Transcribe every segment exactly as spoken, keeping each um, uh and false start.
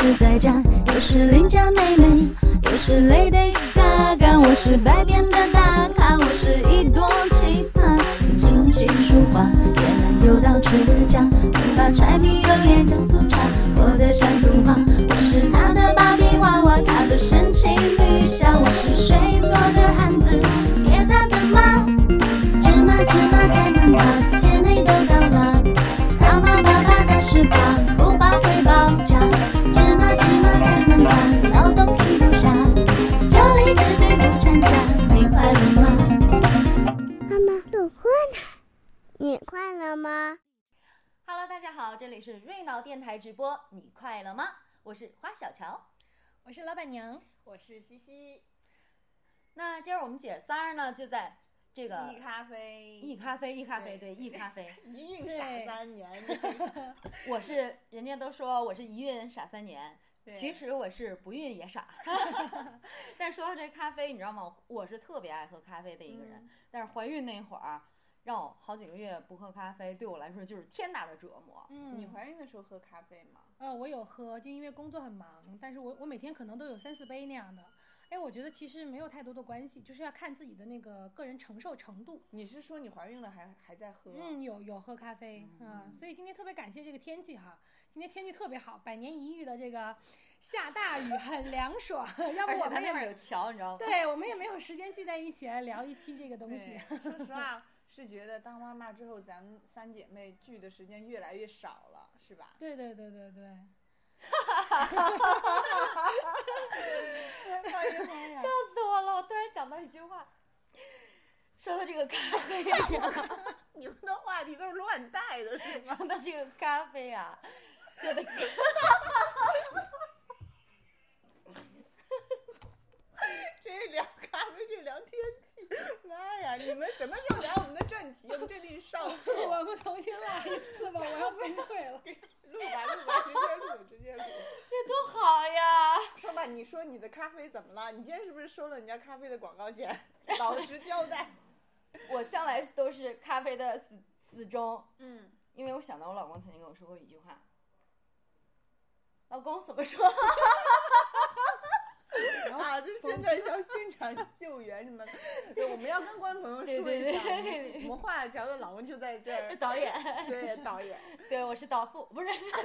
是在家，又是邻家妹妹，又是 Lady Gaga， 我是百变的大咖，我是一朵奇葩，能琴棋书画，也能游到指甲，能把柴米油盐酱醋茶过得像童话。我是她的芭比娃娃，她的神奇女侠，我是水做的汉子，爹她的妈。芝麻芝麻开门吧，姐妹都到了，爸爸爸爸的是爸，不爸会爆炸。芝麻芝麻开门吧，脑洞停不下，这里绝对不掺假，你快乐吗？ 妈妈，鲁困呢？你快乐吗 Hello， 大家好，这里是瑞脑电台直播，你快乐吗？我是花小乔， 我是老板娘， 我是西西。 那今儿我们姐仨呢，就在这个易咖啡， 易咖啡，易咖啡，对，易咖啡， 一孕傻三年。 我是人家都说我是一孕傻三年，其实我是不孕也傻。但说到这咖啡，你知道吗？我是特别爱喝咖啡的一个人，嗯、但是怀孕那会儿。让我好几个月不喝咖啡，对我来说就是天大的折磨。 嗯，你怀孕的时候喝咖啡吗？ 呃，我有喝，就因为工作很忙，但是我我每天可能都有三四杯那样的。哎，我觉得其实没有太多的关系，就是要看自己的那个个人承受程度。 你是说你怀孕了还还在喝？ 嗯，有有喝咖啡啊、嗯，所以今天特别感谢这个天气哈，今天天气特别好，百年一遇的这个下大雨很凉爽，要不我们那边有桥，你知道吗？ 对，我们也没有时间聚在一起来聊一期这个东西。 说实话。是觉得当妈妈之后，咱们三姐妹聚的时间越来越少了，是吧？ 对对对对对。 哎呀妈呀！ 笑死我了！我突然想到一句话，说到这个咖啡呀， 你们的话题都是乱带的，是吗？ 说到这个咖啡啊，就得。 这聊咖啡，这聊天气，妈呀！你们什么时候聊我们的正题？我们这里是少妇， 我们重新来一次吧，我要崩溃了。 录吧录吧，直接录直接录， 这多好呀！ 说吧，你说你的咖啡怎么了？你今天是不是收了人家咖啡的广告钱？老实交代。 我向来都是咖啡的死死忠， 嗯， 因为我想到我老公曾经跟我说过一句话，老公怎么说？ 啊，就现在像现场救援什么的，对，我们要跟观众朋友说一下， 对对对对对我们华侨的老公就在这儿， 导演， 对，导演， 对，我是导副，不是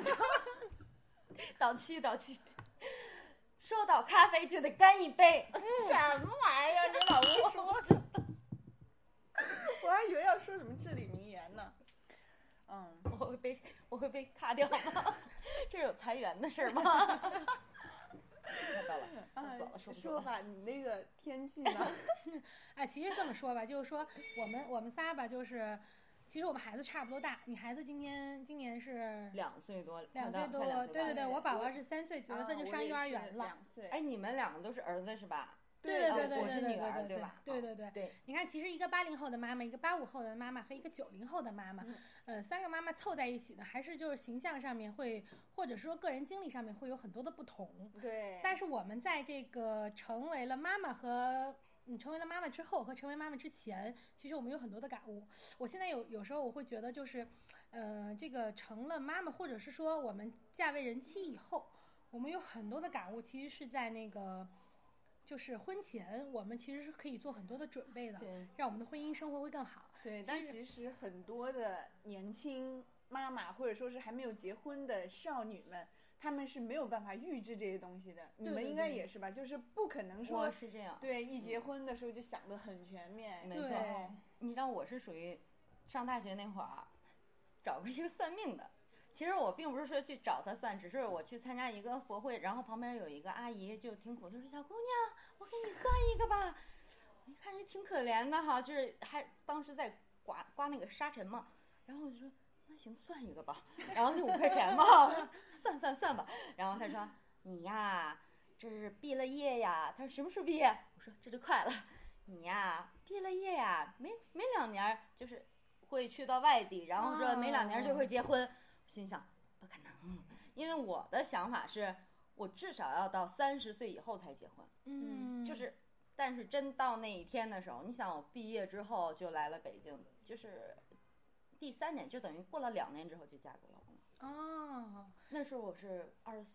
导七，导七。说到咖啡就得干一杯， 什么玩意儿？你老公说着，我还以为要说什么至理名言呢。嗯， 我会被我会被卡掉吗？这有裁员的事吗？到了， 哎、 了说, 说吧，你那个天气呢？ 哎，其实这么说吧，就是说我们我们仨吧，就是其实我们孩子差不多大。你孩子今年今年是两岁多， 两岁多，对对对，我宝宝是三岁，九月份就上幼儿园了。 两岁。 哎，你们两个都是儿子是吧？ 对对对对我是女儿， 对吧？ 对对对对。 你看，其实一个八零后的妈妈，一个八五后的妈妈和一个九零后的妈妈， 嗯、 呃，三个妈妈凑在一起呢，还是就是形象上面会，或者说个人经历上面会有很多的不同。 对。 但是我们在这个成为了妈妈和你成为了妈妈之后和成为妈妈之前，其实我们有很多的感悟。我现在有有时候我会觉得就是，呃，这个成了妈妈，或者是说我们嫁为人妻以后，我们有很多的感悟，其实是在那个。就是婚前，我们其实是可以做很多的准备的，让我们的婚姻生活会更好。 对，但其实很多的年轻妈妈或者说是还没有结婚的少女们，她们是没有办法预知这些东西的。 对对对， 你们应该也是吧？就是不可能说是这样。 对，一结婚的时候就想得很全面。 没错，你知道我是属于上大学那会儿找过一个算命的。其实我并不是说去找他算，只是我去参加一个佛会，然后旁边有一个阿姨就挺苦，就说小姑娘，我给你算一个吧。我一看这挺可怜的哈，就是还当时在刮刮那个沙尘嘛，然后我就说那行算一个吧，然后就五块钱嘛，算算算吧。然后他说你呀，这是毕了业呀。他说什么时候毕业？我说这就快了。你呀，毕了业呀，没没两年就是会去到外地，然后说没两年就会结婚。心想不可能，因为我的想法是我至少要到三十岁以后才结婚。 嗯， 就是但是真到那一天的时候，你想我毕业之后就来了北京，就是第三年，就等于过了两年之后就嫁给我老公了。 哦， 那时候我是二十四岁。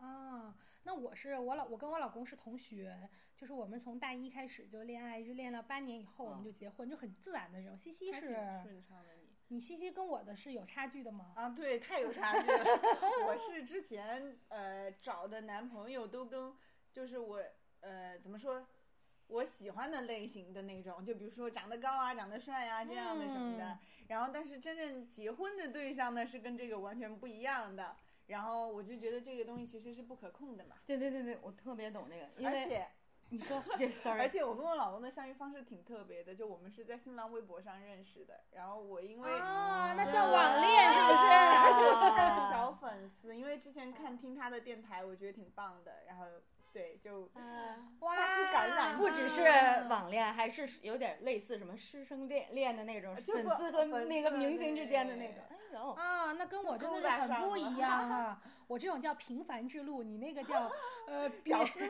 啊，那我是我老我跟我老公是同学，就是我们从大一开始就恋爱，一直恋了八年以后我们就结婚，就很自然的这种。西西是顺畅的你。 你西西跟我的是有差距的吗？ 啊，对，太有差距了。我是之前呃找的男朋友都跟就是我呃怎么说，我喜欢的类型的那种，就比如说长得高啊、长得帅啊这样的什么的。嗯、然后，但是真正结婚的对象呢是跟这个完全不一样的。然后我就觉得这个东西其实是不可控的嘛。 对对对对，我特别懂这个，因为而且。你说，sorry， 而且我跟我老公的相遇方式挺特别的，就我们是在新浪微博上认识的，然后我因为啊，那像网恋是不是？ 而且我是他的小粉丝，因为之前看听他的电台，我觉得挺棒的，然后对就哇， 感染， 不只是网恋，还是有点类似什么师生恋恋的那种，粉丝和那个明星之间的那种。 啊，那跟我真的是很不一样啊！我这种叫平凡之路，你那个叫呃屌丝。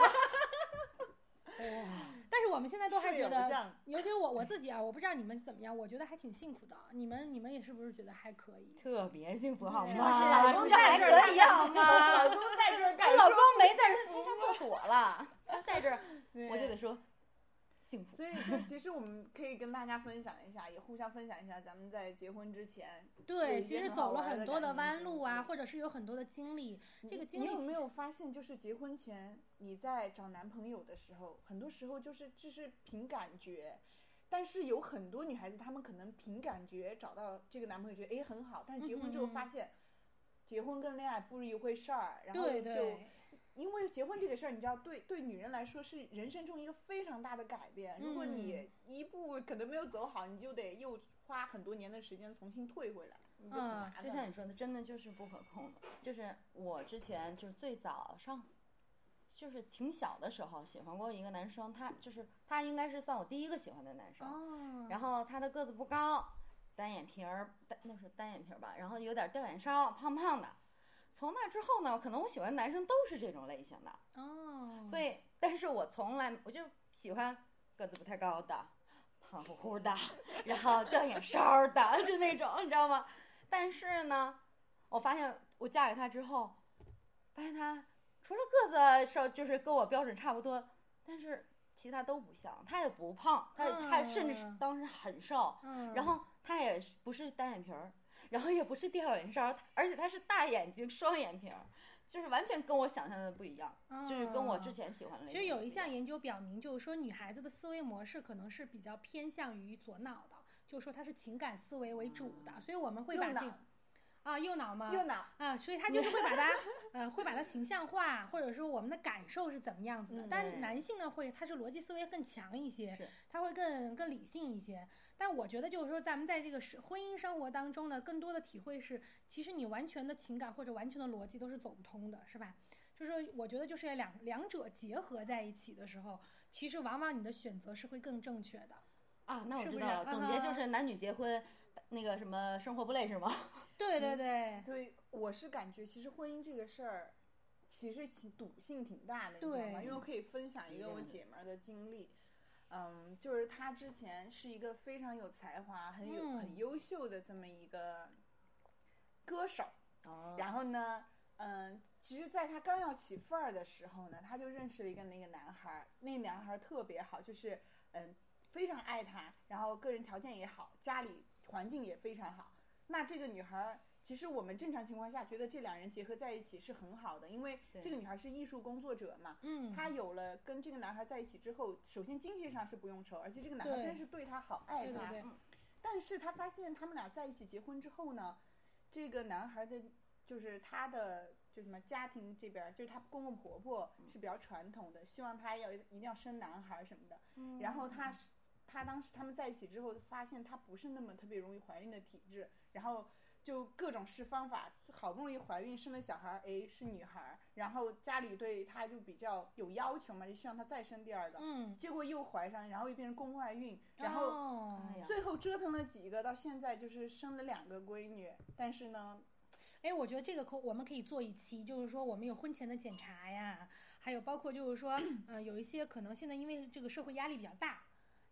但是我们现在都还觉得，尤其我我自己啊，我不知道你们怎么样，我觉得还挺幸福的。你们你们也是不是觉得还可以？ 特别幸福好吗？ 老公在这可以好吗？ 老公在这， 我老公没在这，他上厕所了，他在这，我就得说幸福。 所以就其实我们可以跟大家分享一下，也互相分享一下咱们在结婚之前， 对，其实走了很多的弯路啊，或者是有很多的经历。这个经历， 你有没有发现，就是结婚前你在找男朋友的时候，很多时候就是只是凭感觉，但是有很多女孩子她们可能凭感觉找到这个男朋友，觉得哎很好，但是结婚之后发现，结婚跟恋爱不是一回事儿，然后就。因为结婚这个事儿，你知道，对对女人来说是人生中一个非常大的改变。如果你一步可能没有走好，你就得又花很多年的时间重新退回来，你就很麻烦。 就像你说的，真的就是不可控的。就是我之前就是最早上，就是挺小的时候喜欢过一个男生，他就是他应该是算我第一个喜欢的男生。 哦。 然后他的个子不高，单眼皮儿，那是单眼皮儿吧，然后有点吊眼梢，胖胖的。从那之后呢，可能我喜欢的男生都是这种类型的哦， 所以，但是我从来我就喜欢个子不太高的，胖乎乎的，然后吊眼梢的，就那种，你知道吗？但是呢，我发现我嫁给他之后，发现他除了个子稍就是跟我标准差不多，但是其他都不像，他也不胖，他、嗯、他甚至是当时很瘦， 嗯， 然后他也不是单眼皮儿。然后也不是吊眼梢，而且他是大眼睛双眼皮儿，就是完全跟我想象的不一样， 嗯、 就是跟我之前喜欢的。 其实有一项研究表明，就是说女孩子的思维模式可能是比较偏向于左脑的，就是说它是情感思维为主的，所以我们会把这个。啊，右脑吗？ 右脑啊，所以他就是会把它，呃，会把它形象化，或者说我们的感受是怎么样子的。嗯、但男性呢，会他是逻辑思维更强一些，他会更更理性一些。但我觉得就是说，咱们在这个婚姻生活当中呢，更多的体会是，其实你完全的情感或者完全的逻辑都是走不通的，是吧？就是说我觉得就是两两者结合在一起的时候，其实往往你的选择是会更正确的。 啊，那我知道了，总结就是男女结婚。那个什么生活不累是吗？ 对对对、 嗯、对，我是感觉其实婚姻这个事儿其实挺赌性挺大的，你知道吗？因为我可以分享一个我姐们儿的经历，嗯，就是她之前是一个非常有才华、很有、嗯、很优秀的这么一个歌手， 哦、 然后呢，嗯，其实在她刚要起范儿的时候呢，她就认识了一个那个男孩，那个男孩特别好，就是嗯非常爱她，然后个人条件也好，家里。环境也非常好，那这个女孩其实我们正常情况下觉得这两人结合在一起是很好的，因为这个女孩是艺术工作者嘛， 嗯， 她有了跟这个男孩在一起之后，首先经济上是不用愁，而且这个男孩真是对她好，爱她。 对对对， 但是她发现他们俩在一起结婚之后呢，这个男孩的就是他的就什么家庭这边，就是他公公婆婆是比较传统的，希望他要一定要生男孩什么的， 嗯， 然后他是。她当时他们在一起之后，发现她不是那么特别容易怀孕的体质，然后就各种试方法，好不容易怀孕生了小孩，哎是女孩，然后家里对她就比较有要求嘛，就希望她再生第二个， 嗯， 结果又怀上，然后又变成宫外孕，然后、 哦、 最后折腾了几个，到现在就是生了两个闺女，但是呢。 哎，我觉得这个可我们可以做一期，就是说我们有婚前的检查呀，还有包括就是说，呃，有一些可能现在因为这个社会压力比较大。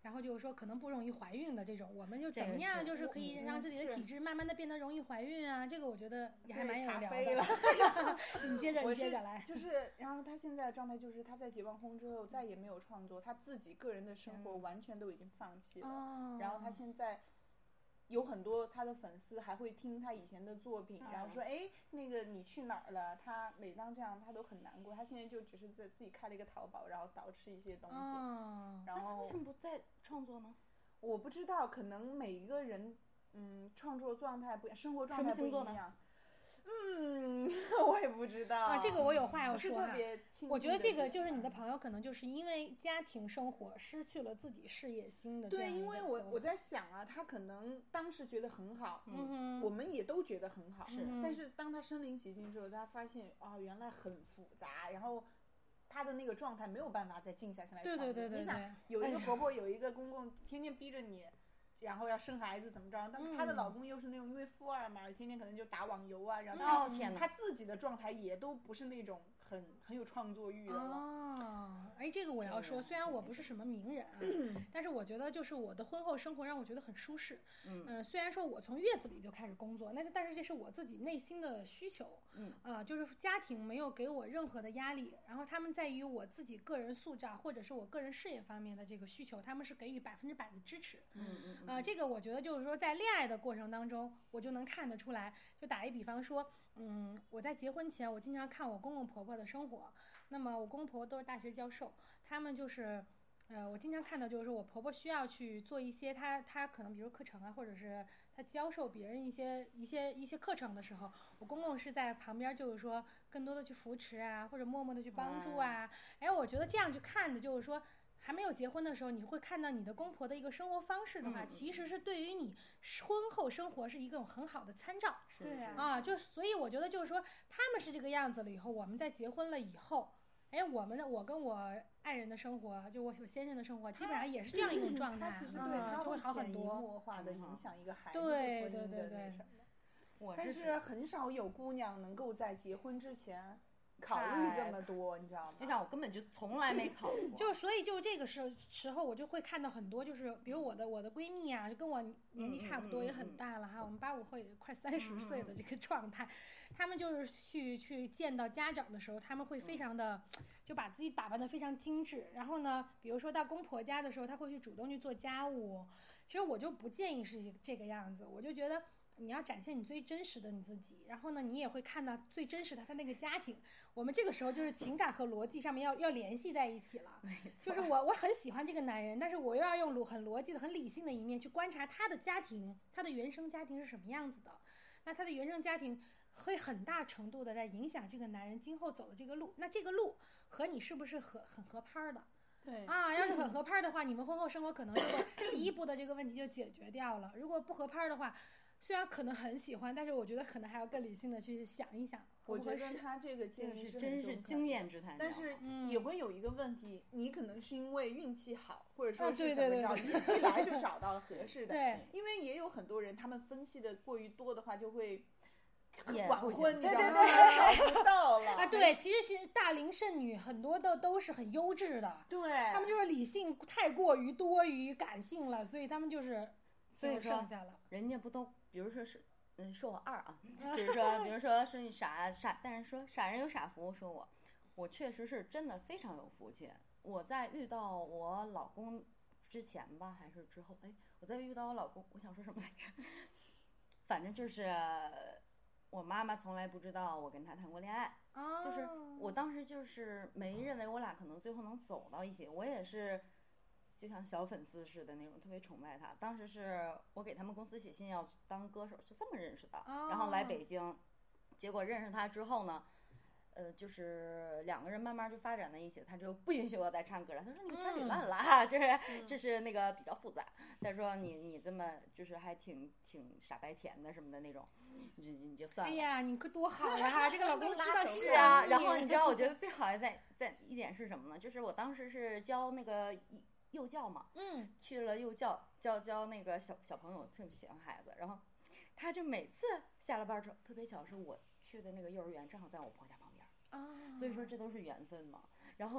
然后就是说可能不容易怀孕的这种，我们就怎么这个是样就是可以嗯让自己的是体质慢慢的变得容易怀孕啊，这个我觉得也还对蛮有聊查飞的。你接着， 我是你接着来。 就是，然后他现在的状态就是他在结完婚之后再也没有创作，他自己个人的生活完全都已经放弃了。 哦。 然后他现在有很多他的粉丝还会听他以前的作品，然后说，哎，那个你去哪儿了？他每当这样他都很难过。他现在就只是在自己开了一个淘宝，然后捯饬一些东西， 哦。 然后为什么不再创作呢？ 我不知道，可能每一个人嗯创作状态不一样，生活状态不什么星座呢一样。嗯，我也不知道啊，这个我有话要不是说哈。 特别亲我觉得近的人这个就是你的朋友可能就是因为家庭生活失去了自己事业心的这对， 样一因为个沟我我在想啊，他可能当时觉得很好， 嗯哼我们也都觉得很好， 是但是当他身临其境之后，他发现啊、原来很复杂，然后他的那个状态没有办法再静下心来对创作。 对对对对你想有一个婆婆，有一个公公，天天逼着你。然后要生孩子怎么着？但是她的老公又是那种因为富二嘛，天天可能就打网游啊，然后她哦天哪她自己的状态也都不是那种很很有创作欲的了。 哦，哎，这个我要说，虽然我不是什么名人啊，但是我觉得就是我的婚后生活让我觉得很舒适。 嗯呃虽然说我从月子里就开始工作，但是但是这是我自己内心的需求。 嗯啊、就是家庭没有给我任何的压力，然后他们在于我自己个人塑造或者是我个人事业方面的这个需求，他们是给予百分之百的支持。 嗯嗯嗯。 呃，这个我觉得就是说，在恋爱的过程当中，我就能看得出来。就打一比方说，嗯，我在结婚前，我经常看我公公婆婆的生活。那么我公公婆婆都是大学教授，他们就是，呃，我经常看到就是说我婆婆需要去做一些她她可能比如课程啊，或者是她教授别人一些一些一些课程的时候，我公公是在旁边就是说更多的去扶持啊，或者默默的去帮助啊。哎，我觉得这样去看的就是说。还没有结婚的时候，你会看到你的公婆的一个生活方式的话， 嗯嗯其实是对于你婚后生活是一个很好的参照。 是对啊啊，就所以我觉得就是说，他们是这个样子了以后，我们在结婚了以后，哎，我们的我跟我爱人的生活，就我我先生的生活，基本上也是这样一种状态， 他其实对他嗯就会好潜移很多。 默化的影响一个孩子的对婚姻的对对对那什么。 我但是很少有姑娘能够在结婚之前考虑这么多，你知道吗？ 就像我根本就从来没考虑过。 就所以就这个时时候，我就会看到很多，就是比如我的我的闺蜜啊，就跟我年纪差不多，也很大了哈，我们八五后也快三十岁的这个状态，他们就是去去见到家长的时候，他们会非常的就把自己打扮得非常精致，然后呢，比如说到公婆家的时候，他会去主动去做家务。其实我就不建议是这个样子，我就觉得。你要展现你最真实的你自己，然后呢，你也会看到最真实的他那个家庭。我们这个时候就是情感和逻辑上面要要联系在一起了。就是我我很喜欢这个男人，但是我又要用逻很逻辑的、很理性的一面去观察他的家庭，他的原生家庭是什么样子的。那他的原生家庭会很大程度的在影响这个男人今后走的这个路。那这个路和你是不是合很合拍的？ 对啊，要是很合拍的话，你们婚后生活可能就会第一步的这个问题就解决掉了。如果不合拍的话，虽然可能很喜欢，但是我觉得可能还要更理性的去想一想合我不合适。 觉得他这个建议是真是是很中肯经验之谈。 但是嗯也会有一个问题，你可能是因为运气好，或者说啊是怎么着， 对对对一一来就找到了合适的。 对， 因为也有很多人，他们分析的过于多的话，就会也晚不行婚，你知道吗？ 对对对找不到了啊，对，其实其实大龄剩女很多的都是很优质的， 对， 他们就是理性太过于多于感性了，所以他们就是就所以说剩下了。 人家不都，比如说是，嗯，说我二啊，就是说，比如说说你傻傻，但是说傻人有傻福，说我，我确实是真的非常有福气。我在遇到我老公之前吧，还是之后，哎，我在遇到我老公，我想说什么来着？反正就是我妈妈从来不知道我跟他谈过恋爱， 哦， 就是我当时就是没认为我俩可能最后能走到一起，我也是就像小粉丝似的那种，特别崇拜他。当时是我给他们公司写信要当歌手，就这么认识的， 哦然后来北京，结果认识他之后呢，呃，就是两个人慢慢就发展在一起，他就不允许我再唱歌了。他说你腔里烂了，啊，这是这是那个比较复杂。他说你你这么就是还挺挺傻白甜的什么的那种，你就你就算了。 哎呀，你可多好呀！这个老公知道是啊， 你然后你知道我觉得最好在在一点是什么呢？就是我当时是教那个幼教嘛， 嗯， 去了幼教教教那个小小朋友，特别喜欢孩子，然后他就每次下了班之后，特别巧是我去的那个幼儿园正好在我婆家旁边。 啊， 所以说这都是缘分嘛。然后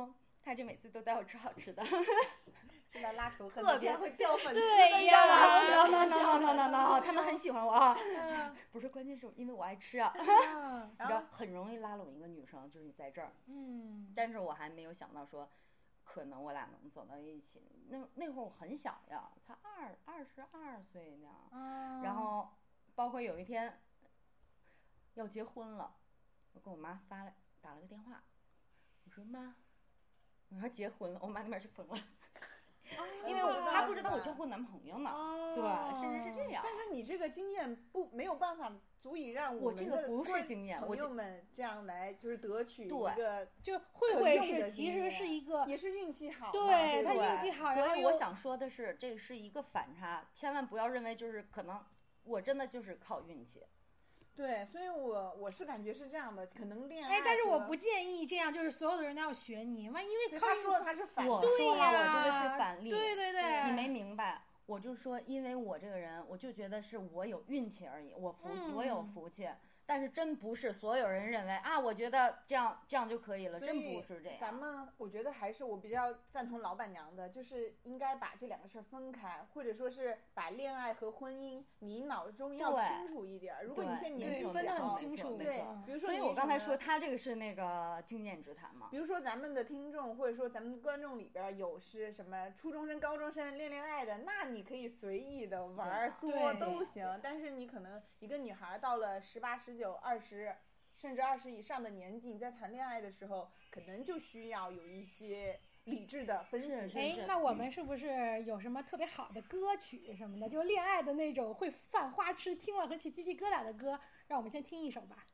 他这每次都带我吃好吃的， 是来拉仇恨， 特别会掉粉丝的对呀 ，no no no no no no， 他们很喜欢我啊，不是，关键是因为我爱吃啊，你知道很容易拉拢一个女生，就是在这儿， 嗯， 但是我还没有想到说，可能我俩能走到一起。那那会儿我很小呀，才二二十二岁呢， 嗯， 然后包括有一天要结婚了，我跟我妈发了打了个电话，我说妈，我要结婚了，我妈那边就疯了。因为我她不知道我交过男朋友呢， 哦、 对，甚至是这样。 但是你这个经验不没有办法足以让我这个不是经验， 朋友们这样来就是得取一个就会不会是其实是一个也是运气好， 对他运气好， 所以我想说的是，这是一个反差，千万不要认为就是可能我真的就是靠运气。 对，所以我我是感觉是这样的，可能恋爱。 哎，但是我不建议这样，就是所有的人都要学你，万一因为他说他是反， 我说了我这个是反例， 对对对， 你没明白，我就说，因为我这个人，我就觉得是我有运气而已，我福、嗯、我有福气，但是真不是所有人认为啊，我觉得这样这样就可以了，真不是这样。 咱们我觉得还是我比较赞同老板娘的，就是应该把这两个事儿分开，或者说是把恋爱和婚姻你脑中要清楚一点。如果你现在年纪分得很清楚， 对，比如说， 所以我刚才说他这个是那个经验之谈嘛。 比如说咱们的听众或者说咱们观众里边有是什么初中生、高中生恋恋爱的，那你可以随意的玩做都行。但是你可能一个女孩到了十八、十九、二十。甚至二十以上的年纪，你在谈恋爱的时候，可能就需要有一些理智的分析。 哎，那我们是不是有什么特别好的歌曲什么的，就恋爱的那种会犯花痴、听了很起鸡皮疙瘩的歌？让我们先听一首吧。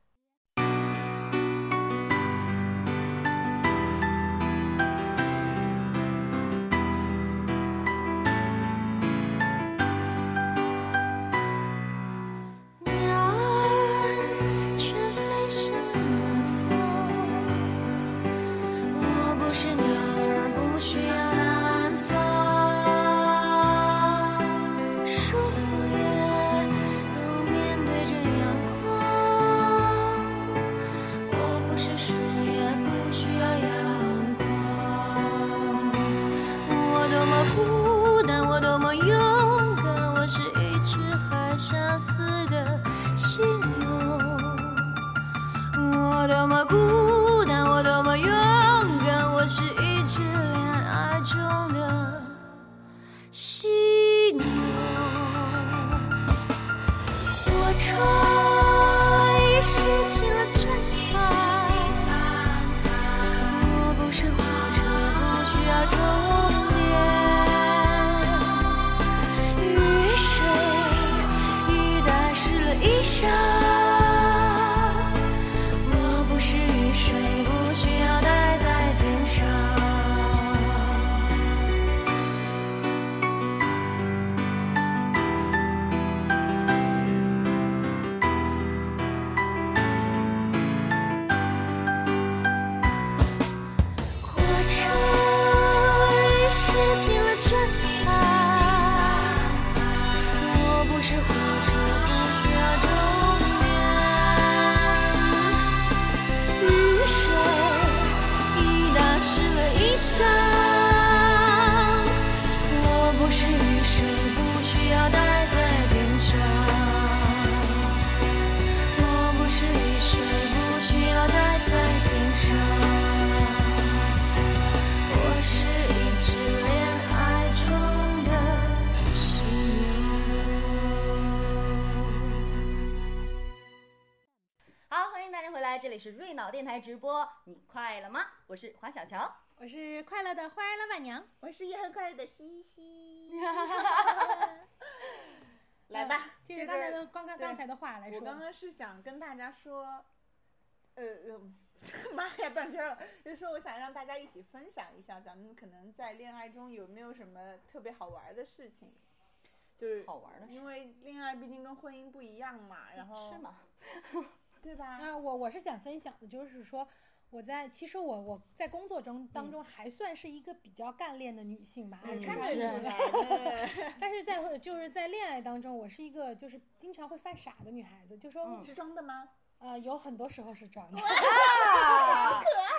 这里是瑞脑电台直播，你快乐吗？我是黄小乔， 我是快乐的花儿老板娘， 我是也很快乐的西西。来吧， 接着刚才的刚刚刚才的话来说， 我刚刚是想跟大家说，呃呃，妈呀，断片了。就是说，我想让大家一起分享一下，咱们可能在恋爱中有没有什么特别好玩的事情。就是好玩的， 因为恋爱毕竟跟婚姻不一样嘛，然后是吗？ 对吧？ 啊，我我是想分享的，就是说我在其实我我在工作中当中还算是一个比较干练的女性吧， 嗯， 看得出来。 但是在就是在恋爱当中，我是一个就是经常会犯傻的女孩子，就说你是装的吗？ 呃，有很多时候是装的。 好可爱。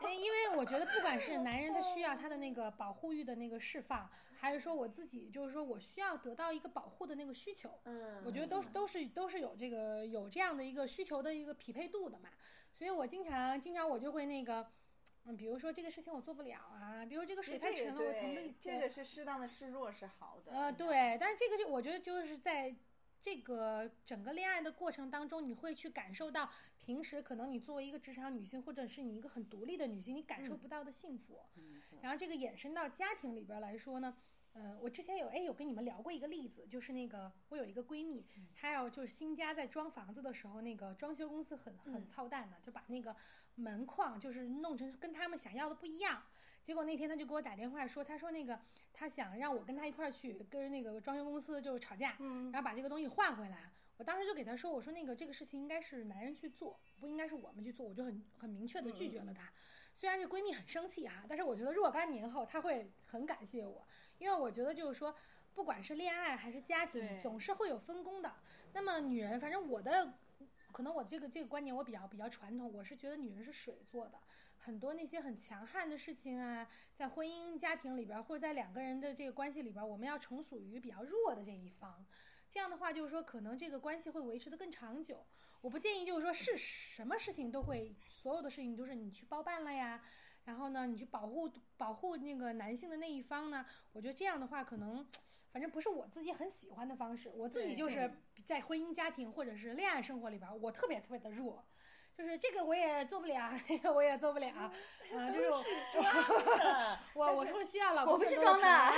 因为我觉得不管是男人他需要他的那个保护欲的那个释放，还是说我自己就是说我需要得到一个保护的那个需求， 嗯， 我觉得都是都是都是有这个有这样的一个需求的一个匹配度的嘛。所以我经常经常我就会那个。嗯，比如说这个事情我做不了啊，比如这个水太沉了，我腾不起。 这个是适当的示弱是好的。 呃，对，但是这个就我觉得就是在这个整个恋爱的过程当中，你会去感受到平时可能你作为一个职场女性，或者是你一个很独立的女性，你感受不到的幸福。 嗯、 然后这个延伸到家庭里边来说呢。呃，我之前有哎有跟你们聊过一个例子，就是那个我有一个闺蜜，嗯、她要就是新家在装房子的时候，那个装修公司很很操蛋的，嗯、就把那个门框就是弄成跟他们想要的不一样。结果那天她就给我打电话说，她说那个她想让我跟她一块儿去跟那个装修公司就吵架，嗯、然后把这个东西换回来。我当时就给她说，我说那个这个事情应该是男人去做，不应该是我们去做，我就很很明确的拒绝了她。嗯、虽然这闺蜜很生气哈、啊，但是我觉得若干年后她会很感谢我。因为我觉得就是说不管是恋爱还是家庭总是会有分工的。那么女人反正我的可能我这个这个观念我比较比较传统，我是觉得女人是水做的，很多那些很强悍的事情啊，在婚姻家庭里边或者在两个人的这个关系里边，我们要从属于比较弱的这一方，这样的话就是说可能这个关系会维持得更长久。我不建议就是说是什么事情都会所有的事情都是你去包办了呀，然后呢你去保护保护那个男性的那一方呢，我觉得这样的话可能反正不是我自己很喜欢的方式。我自己就是在婚姻家庭或者是恋爱生活里边我特别特别的弱，就是这个我也做不了，那个我也做不了啊、呃、就是我我我是需要老公， 我不是装的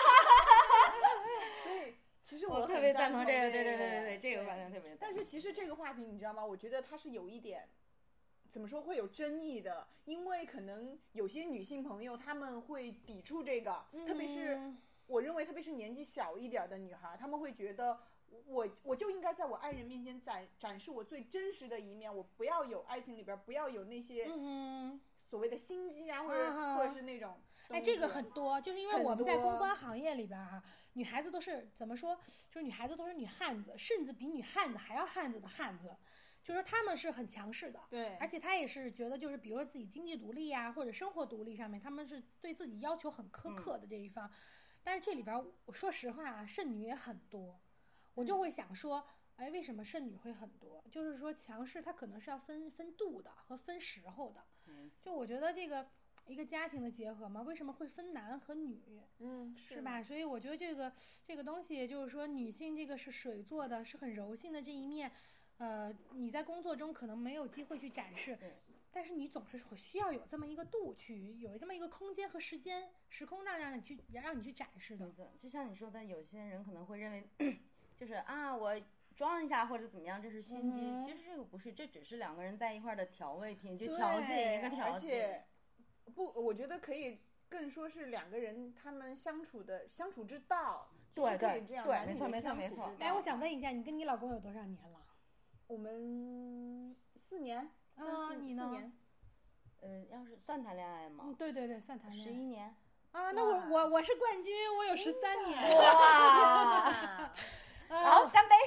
所以其实我特别赞同这个，对对对对对，这个观点特别赞同。 但是其实这个话题你知道吗，我觉得它是有一点怎么说会有争议的，因为可能有些女性朋友她们会抵触这个、嗯、特别是我认为特别是年纪小一点的女孩，她们会觉得我我就应该在我爱人面前展展示我最真实的一面，我不要有爱情里边不要有那些所谓的心机啊、嗯、或者或者是那种哎，这个很多，就是因为我们在公关行业里边啊，女孩子都是怎么说，就是女孩子都是女汉子，甚至比女汉子还要汉子的汉子，就是她们是很强势的， 对， 而且她也是觉得就是比如说自己经济独立啊或者生活独立上面，她们是对自己要求很苛刻的这一方、嗯、但是这里边我说实话啊，剩女也很多，我就会想说哎，为什么剩女会很多，就是说强势她可能是要分分度的和分时候的、嗯、就我觉得这个一个家庭的结合嘛，为什么会分男和女？ 嗯， 是, 是吧？所以我觉得这个这个东西就是说，女性这个是水做的，是很柔性的这一面，呃，你在工作中可能没有机会去展示，但是你总是需要有这么一个度去，有这么一个空间和时间时空让让你去让你去展示的。 就像你说的，有些人可能会认为，就是啊，我装一下或者怎么样，这是心机、嗯。其实这个不是，这只是两个人在一块的调味品，就调剂一个调剂。 不，我觉得可以更说是两个人他们相处的相处之道， 对对这样对，没错没错没错。 哎，我想问一下，你跟你老公有多少年了？ 我们四年，三四、 啊、你呢？ 四年。 嗯，要是算谈恋爱吗？ 嗯，对对对，算谈恋爱。 十一年。 啊，那我我我是冠军，我有十三年。 哇！好，干杯！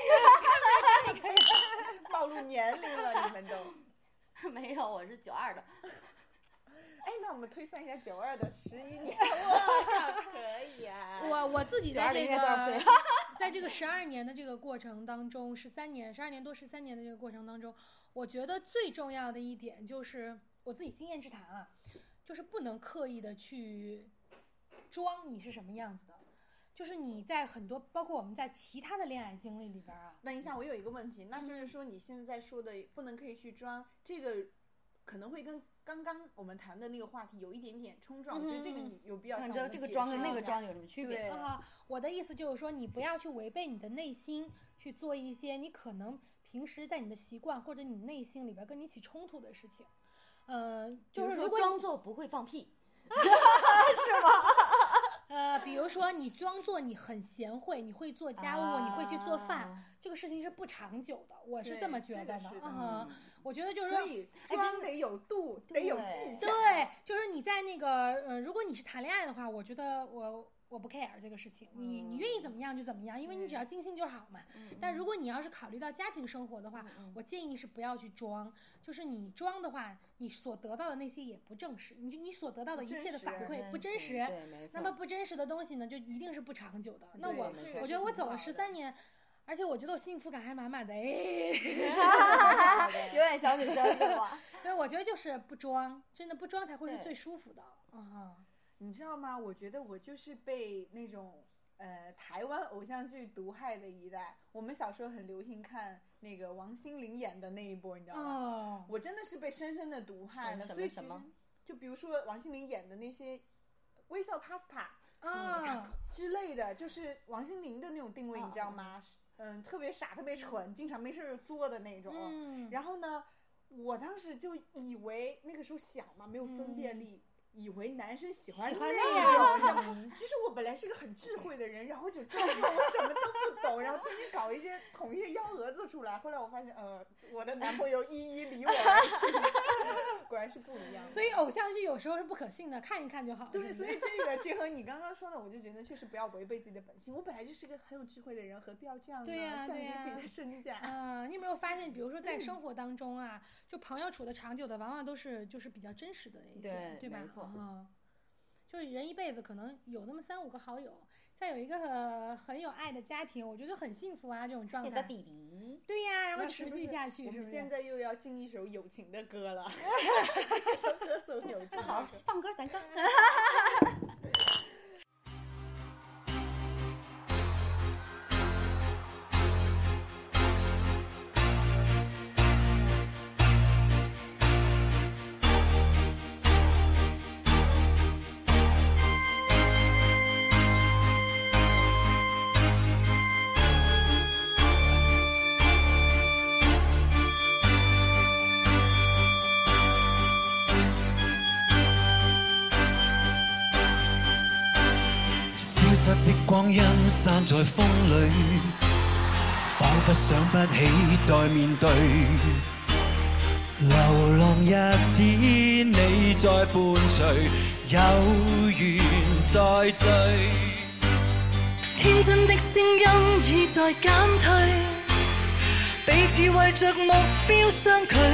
暴露年龄了，你们都。 没有，我是九二的。 哎，那我们推算一下九二的十一年，哇，可以啊！ 我我自己在这个在这个十二年的这个过程当中，十三年、十二年多、十三年的这个过程当中，我觉得最重要的一点就是我自己经验之谈啊，就是不能刻意的去装你是什么样子的。就是你在很多，包括我们在其他的恋爱经历里边啊。 等一下，我有一个问题，那就是说你现在说的不能可以去装，这个可能会跟刚刚我们谈的那个话题有一点点冲撞，我觉得这个你有必要向我们解释一下。 这个装跟那个装有什么区别？ 啊，我的意思就是说，你不要去违背你的内心，去做一些你可能平时在你的习惯或者你内心里边跟你起冲突的事情。呃，就是如果装作不会放屁，是吗？ 呃，比如说你装作你很贤惠，你会做家务、啊、你会去做饭，这个事情是不长久的，我是这么觉得的。 的嗯，我觉得就是说， 所以装得有度，得有技巧。 对，就是你在那个呃，如果你是谈恋爱的话，我觉得我我不 care 这个事情，你你愿意怎么样就怎么样，因为你只要尽兴就好嘛。嗯、但如果你要是考虑到家庭生活的话，嗯、我建议是不要去装，就是你装的话，你所得到的那些也不正式，你就你所得到的一切的反馈不真实，那么不真实的东西呢，就一定是不长久的。那我我觉得我走了十三年。而且我觉得我幸福感还满满的，哎， 有点小女生是吧？ 对，我觉得就是不装，真的不装才会是最舒服的啊。 你知道吗？我觉得我就是被那种呃台湾偶像剧毒害的一代。我们小时候很流行看那个王心凌演的那一波，你知道吗？哦、我真的是被深深的毒害的。所以其实就比如说王心凌演的那些微笑 pasta 啊、嗯、之类的，就是王心凌的那种定位，你知道吗？哦嗯，特别傻，特别蠢，经常没事就作的那种。嗯、然后呢，我当时就以为那个时候小嘛，没有分辨力，嗯、以为男生喜欢那种。其实我本来是个很智慧的人，然后就装作我什么都不懂，然后天天搞一些捅一些幺蛾子出来。后来我发现，呃，我的男朋友一一离我而去，果然是不一样的。 所以偶像剧有时候是不可信的，看一看就好。 对，所以这个结合你刚刚说的，我就觉得确实不要违背自己的本性。我本来就是个很有智慧的人，何必要这样呢？ 对呀、啊， 降低自己的身价。 嗯、呃，你有没有发现，比如说在生活当中啊，嗯、就朋友处的长久的，往往都是就是比较真实的一些， 对对吧？ 没错。 嗯，就是人一辈子可能有那么三五个好友。再有一个、呃、很有爱的家庭，我觉得很幸福啊，这种状态。 你的弟弟。 对呀、啊，然后持续下去。 是是是不是我们现在又要进一首友情的歌了，这首歌颂友情。 好，放歌咱歌。 消失的光阴散在風裏，彷彿想不起再面對。流浪日子你在伴隨，有緣再聚。天真的聲音已在減退，彼此為着目標相距。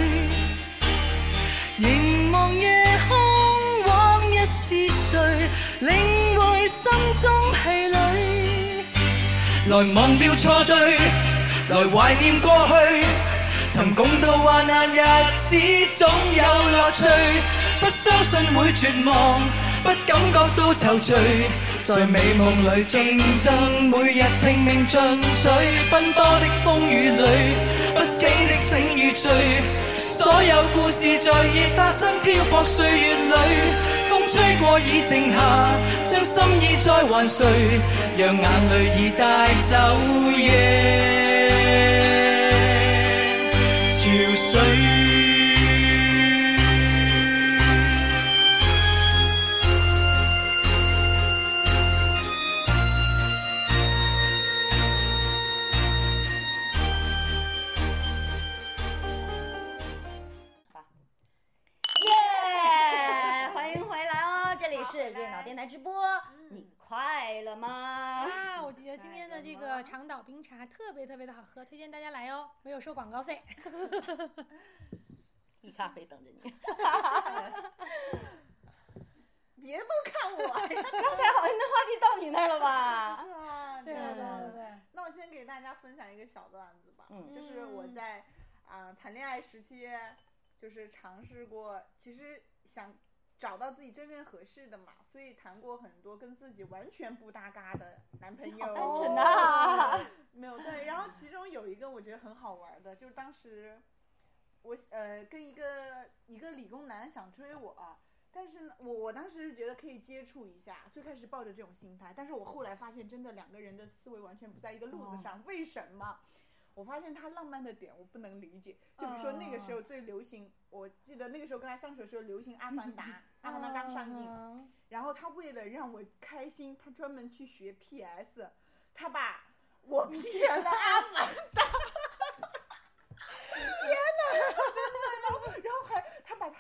凝望夜空，往日是誰？領會心中氣餒，來忘掉錯對，來懷念過去。曾共度患難日子總有樂趣，不相信會絕望，不感覺到躊躇。在美夢裏競爭，每日聽命進取，奔波的風雨裏，不醒的醒與醉。所有故事在已發生漂泊歲月裏，風吹過已靜下，將心意再還誰？讓眼淚已帶走夜潮水。 直播，你快乐吗？ 啊，我觉得今天的这个长岛冰茶特别特别的好喝，推荐大家来哦，没有收广告费。 一咖啡等着你。 别都看我呀！刚才好像那话题到你那儿了吧？ 是吗？ 对对对对。 那我先给大家分享一个小段子吧， 嗯， 就是我在啊、呃、谈恋爱时期，就是尝试过，其实想找到自己真正合适的嘛，所以谈过很多跟自己完全不搭嘎的男朋友。 单纯的、啊， 没有对。然后其中有一个我觉得很好玩的，就是当时我呃跟一个一个理工男想追我，但是呢，我我当时是觉得可以接触一下，最开始抱着这种心态，但是我后来发现真的两个人的思维完全不在一个路子上，哦、为什么？我发现他浪漫的点我不能理解，就比如说那个时候最流行，哦、我记得那个时候跟他相处的时候流行阿凡达，嗯、阿凡达刚上映，哦、然后他为了让我开心，他专门去学 P S， 他把我 P 成了阿凡达，天哪，真的，然后然后还他把他 P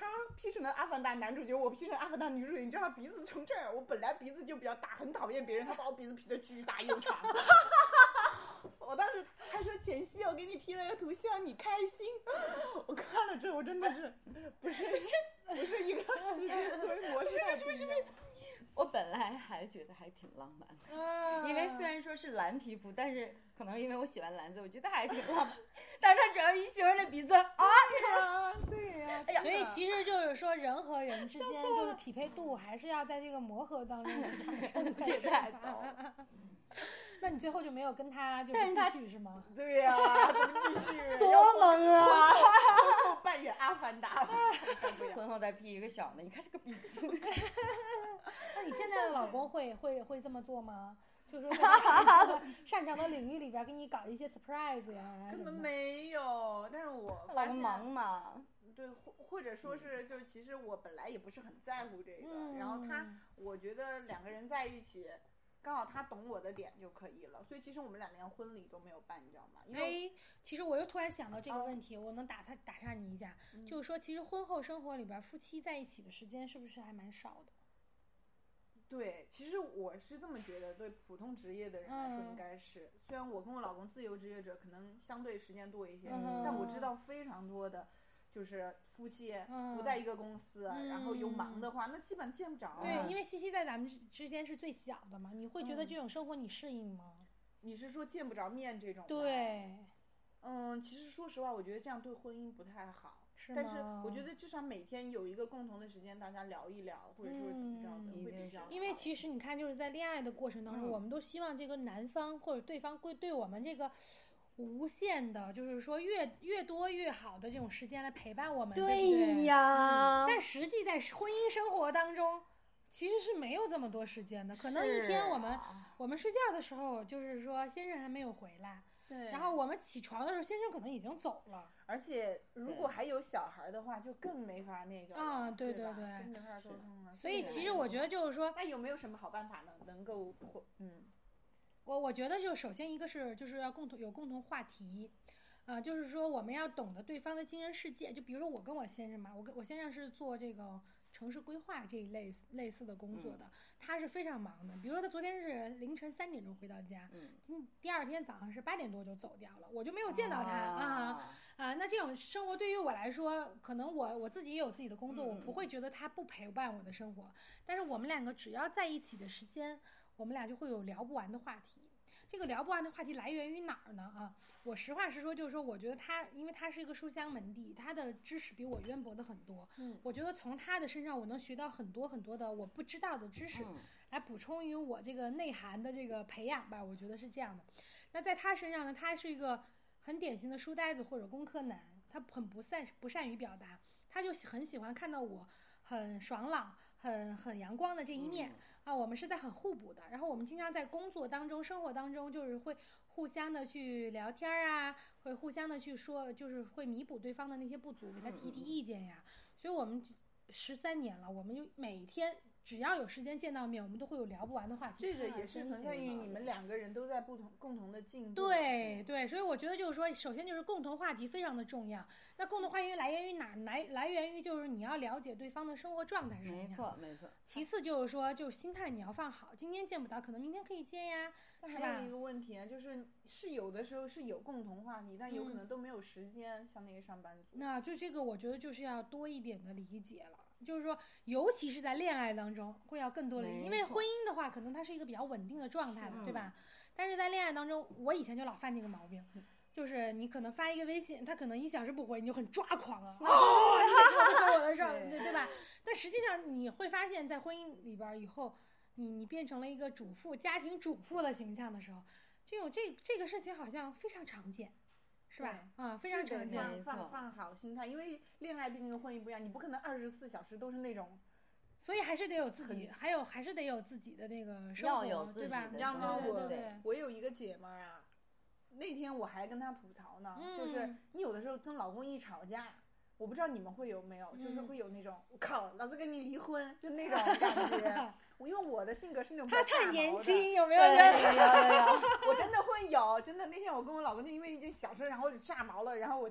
P 成了阿凡达男主角，我 P 成阿凡达女主角，你知道吗？鼻子从这儿，我本来鼻子就比较大，很讨厌别人，他把我鼻子 P 的巨大又长。我当时他说简溪，我给你 P 了个图，希望你开心。我看了之后，我真的是不是不是不是一个世界思维模式，是不是不是？ 我本来还觉得还挺浪漫的， 啊因为虽然说是蓝皮肤，但是可能因为我喜欢蓝色，我觉得还挺浪漫。但是他只要一形容那鼻子啊， 啊，对呀、 哎呀所以其实就是说，人和人之间就是匹配度，还是要在这个磨合当中产生这太高了。 那你最后就没有跟他就但是他继续是吗？ 对呀、啊，怎么继续？ 多萌啊！ 要扮演阿凡达， 婚后再 P 一个小的，你看这个鼻子。 那你现在的老公会会会这么做吗？就是说在他擅长的领域里边给你搞一些 surprise 呀？ 根本没有。但是我老发现公忙嘛， 对，或或者说是，就是其实我本来也不是很在乎这个， 嗯然后他，我觉得两个人在一起，刚好他懂我的点就可以了，所以其实我们俩连婚礼都没有办，你知道吗？因为哎，其实我又突然想到这个问题，我能打他打岔你一下， 嗯就是说，其实婚后生活里边夫妻在一起的时间是不是还蛮少的？ 对，其实我是这么觉得，对普通职业的人来说嗯应该是，虽然我跟我老公自由职业者可能相对时间多一些， 嗯但我知道非常多的。就是夫妻嗯不在一个公司， 嗯然后又忙的话，那基本见不着。 对，因为西西在咱们之间是最小的嘛，你会觉得这种生活你适应吗？ 你是说见不着面这种吗？ 对， 嗯，其实说实话，我觉得这样对婚姻不太好。 是但是吗我觉得至少每天有一个共同的时间，大家聊一聊，或者说怎么着的， 嗯会比较好。 因为其实你看，就是在恋爱的过程当中， 嗯我们都希望这个男方或者对方会对我们这个无限的，就是说越越多越好的这种时间来陪伴我们，对不对？ 呀， 但实际在婚姻生活当中，其实是没有这么多时间的。可能一天我们、 啊我们睡觉的时候，就是说先生还没有回来， 对， 然后我们起床的时候，先生可能已经走了。 而且如果还有小孩的话，就更没法那个了啊对对吧对对更没法沟通了。 所以其实我觉得就是说， 那有没有什么好办法呢？能够嗯， 我我觉得就首先一个是就是要共同有共同话题。啊、呃，就是说我们要懂得对方的精神世界。就比如说我跟我先生嘛，我跟我先生是做这个城市规划这一类类似的工作的，嗯、他是非常忙的。比如说他昨天是凌晨三点钟回到家， 嗯， 今第二天早上是八点多就走掉了，我就没有见到他啊啊啊。那这种生活对于我来说，可能我我自己也有自己的工作， 嗯、 我不会觉得他不陪伴我的生活。但是我们两个只要在一起的时间，我们俩就会有聊不完的话题。这个聊不完的话题来源于哪儿呢？啊，我实话实说，就是说，我觉得他，因为他是一个书香门第，他的知识比我渊博的很多。 嗯， 我觉得从他的身上，我能学到很多很多的我不知道的知识， 嗯、 来补充于我这个内涵的这个培养吧。我觉得是这样的。那在他身上呢，他是一个很典型的书呆子或者工科男，他很不善不善于表达，他就很喜欢看到我很爽朗、很很阳光的这一面。嗯啊，我们是在很互补的，然后我们经常在工作当中、生活当中，就是会互相的去聊天啊，会互相的去说，就是会弥补对方的那些不足，给他提提意见呀。所以我们十三年了，我们就每天只要有时间见到面，我们都会有聊不完的话题。 这个也是存在于你们两个人都在不同共同的进步。 对对，所以我觉得就是说，首先就是共同话题非常的重要。那共同话题来源于哪？来来源于就是你要了解对方的生活状态是什么样。 没错没错。 其次就是说，就心态你要放好，今天见不到，可能明天可以见呀。 那还有一个问题啊，就是是有的时候是有共同话题，但有可能都没有时间，嗯、像那个上班族。 那就这个，我觉得就是要多一点的理解了。就是说，尤其是在恋爱当中，会要更多的，因为婚姻的话，可能它是一个比较稳定的状态了，对吧？但是在恋爱当中，我以前就老犯这个毛病，就是你可能发一个微信，他可能一小时不回，你就很抓狂啊，哦，你为什么不回我的事儿，对对吧？但实际上你会发现在婚姻里边以后，你你变成了一个主妇、家庭主妇的形象的时候，这种这这个事情好像非常常见。是吧？啊，非常常见。 放放放好心态，因为恋爱毕竟跟婚姻不一样，你不可能二十四小时都是那种， 所以还是得有自己，还有还是得有自己的那个生活， 要有自己的对吧？ 你知道吗？ 对对我对我有一个姐们儿啊，那天我还跟她吐槽呢， 嗯、 就是你有的时候跟老公一吵架，我不知道你们会有没有，就是会有那种，我、嗯、靠，老子跟你离婚，就那种感觉。我因为我的性格是那种他太年轻，有没有？ 有有有有有。 我真的会有，真的那天我跟我老公就因为一件小事，然后就炸毛了，然后我就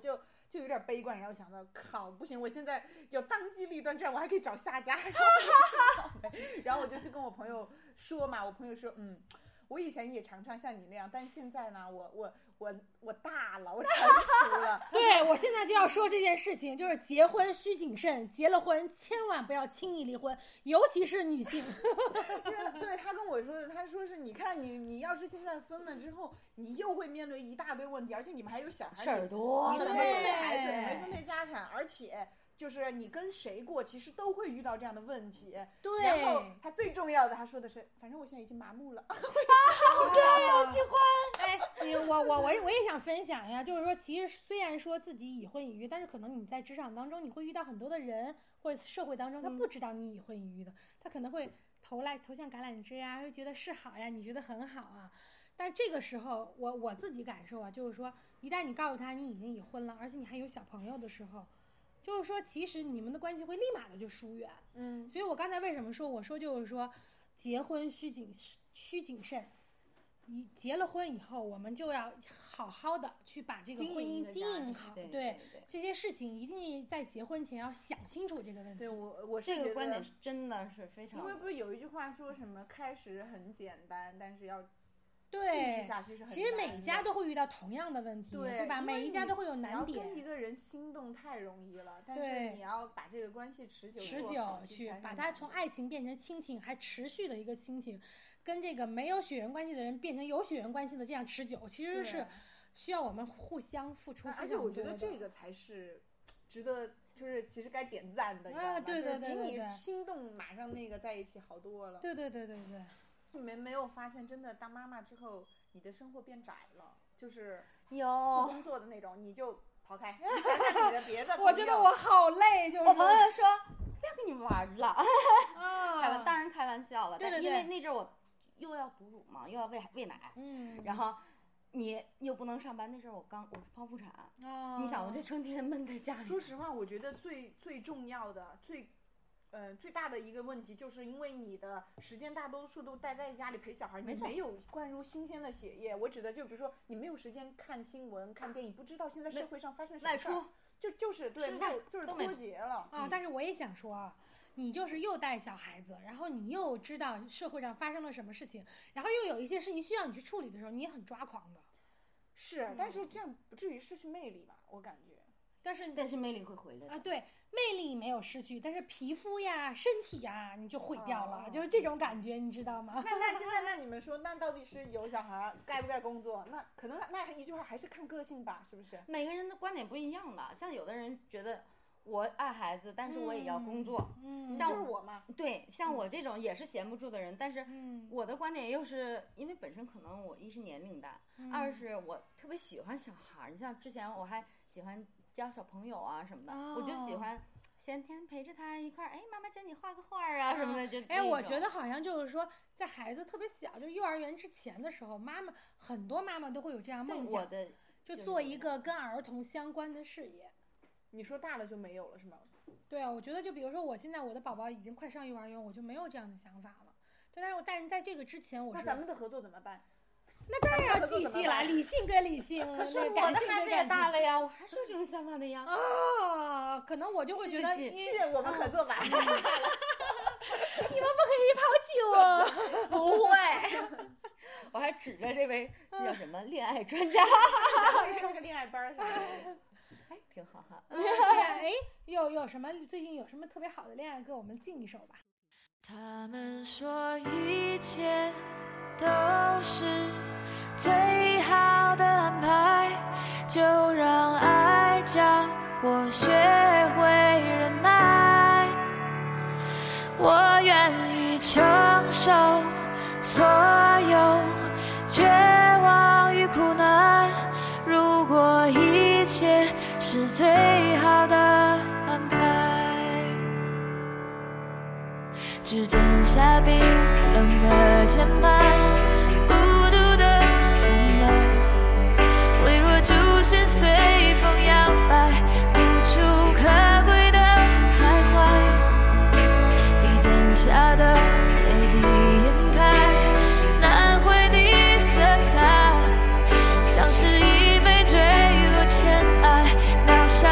就有点悲观，然后想到靠不行，我现在有当机立断，这样我还可以找下家。然后我就去跟我朋友说嘛，我朋友说嗯。我以前也常常像你那样，但现在呢，我我我我大了，我成熟了。 对，我现在就要说这件事情，就是结婚需谨慎，结了婚千万不要轻易离婚，尤其是女性。 对，他跟我说的，他说是你看你你要是现在分了之后，你又会面对一大堆问题，而且你们还有小孩， 事儿多， 你怎么分配孩子，怎么分配家产，而且。就是你跟谁过，其实都会遇到这样的问题。 对。 然后他最重要的，他说的是，反正我现在已经麻木了。 对，我喜欢。哎，你我我我我也想分享呀，就是说，其实虽然说自己已婚已育，但是可能你在职场当中，你会遇到很多的人，或者社会当中，他不知道你已婚已育的，他可能会投来投向橄榄枝呀，会觉得是好呀，你觉得很好啊。但这个时候，我我自己感受啊，就是说，一旦你告诉他你已经已婚了，而且你还有小朋友的时候。就是说，其实你们的关系会立马的就疏远， 嗯， 所以我刚才为什么说，我说就是说，结婚需谨需谨慎，一结了婚以后，我们就要好好的去把这个婚姻经营好， 对, 对, 对, 对这些事情一定在结婚前要想清楚这个问题。 对我我这个观点真的是非常， 因为不是有一句话说什么开始很简单，但是要。 对， 其实每一家都会遇到同样的问题， 对, 对吧？每一家都会有难点。 你要跟一个人心动太容易了，但是你要把这个关系持久持久去把它从爱情变成亲情，还持续的一个亲情，跟这个没有血缘关系的人变成有血缘关系的这样持久，其实是需要我们互相付出非常多的。 而且我觉得这个才是值得，就是其实该点赞的， 啊，对对对对对， 比你心动马上那个在一起好多了。 对对对对对。 你们没有发现，真的当妈妈之后，你的生活变窄了，就是有不工作的那种，你就抛开，你想想你的别的。 我觉得我好累，就是我朋友说不要跟你玩了， 啊， 开玩当然开玩笑了， 对对对， 因为那阵我又要哺乳嘛，又要喂喂奶， 嗯， 然后你又不能上班，那阵我刚我是剖腹产， 哦， 你想我这成天闷在家里。 说实话，我觉得最最重要的最。呃，最大的一个问题就是因为你的时间大多数都待在家里陪小孩，你没有灌入新鲜的血液。我指的就比如说你没有时间看新闻、看电影，不知道现在社会上发生什么事儿，就就是对，没有就是脱节了啊、嗯。但是我也想说啊，你就是又带小孩子，然后你又知道社会上发生了什么事情，然后又有一些事情需要你去处理的时候，你也很抓狂的。 是，嗯、但是这样不至于失去魅力吧？我感觉。 但是但是魅力会回来啊，对，魅力没有失去，但是皮肤呀、身体呀，你就毁掉了，哦、就是这种感觉，你知道吗？ 那那现在那你们说，那到底是有小孩该不该工作？那可能那一句话还是看个性吧，是不是？ 每个人的观点不一样的，像有的人觉得我爱孩子，但是我也要工作， 嗯， 像就是我嘛， 对，像我这种也是闲不住的人，但是我的观点又是因为本身可能我一是年龄大， 嗯、 二是我特别喜欢小孩，你像之前我还喜欢。教小朋友啊什么的， 哦、 我就喜欢先天陪着他一块儿，哎，妈妈教你画个画啊什么的，就哎，我觉得好像就是说，在孩子特别小，就幼儿园之前的时候，妈妈很多妈妈都会有这样梦想， 我的就做一个跟儿童相关的事业。 你说大了就没有了是吗？ 对啊，我觉得就比如说我现在我的宝宝已经快上幼儿园，我就没有这样的想法了。但是但是在这个之前我是， 那咱们的合作怎么办？ 那当然要继续了，理性跟理性。 可是我的孩子也大了呀，我还是有这种想法的呀。 哦，可能我就会觉得， 是我们合作吧。 你们不可以抛弃我。 不会，我还指着这位叫什么恋爱专家， 上个恋爱班啥的。 哎，挺好哈。 哎，有有什么最近有什么特别好的恋爱歌，我们敬一首吧。 他们说一切都是最好的安排，就让爱教我学会忍耐。我愿意承受所有绝望与苦难，如果一切是最好的安排。指尖下冰冷的键盘，孤独的怎么微弱主线随风摇摆，无处可归的徘徊，笔尖下的泪滴掩盖难回的色彩，像是一枚坠落尘埃，渺小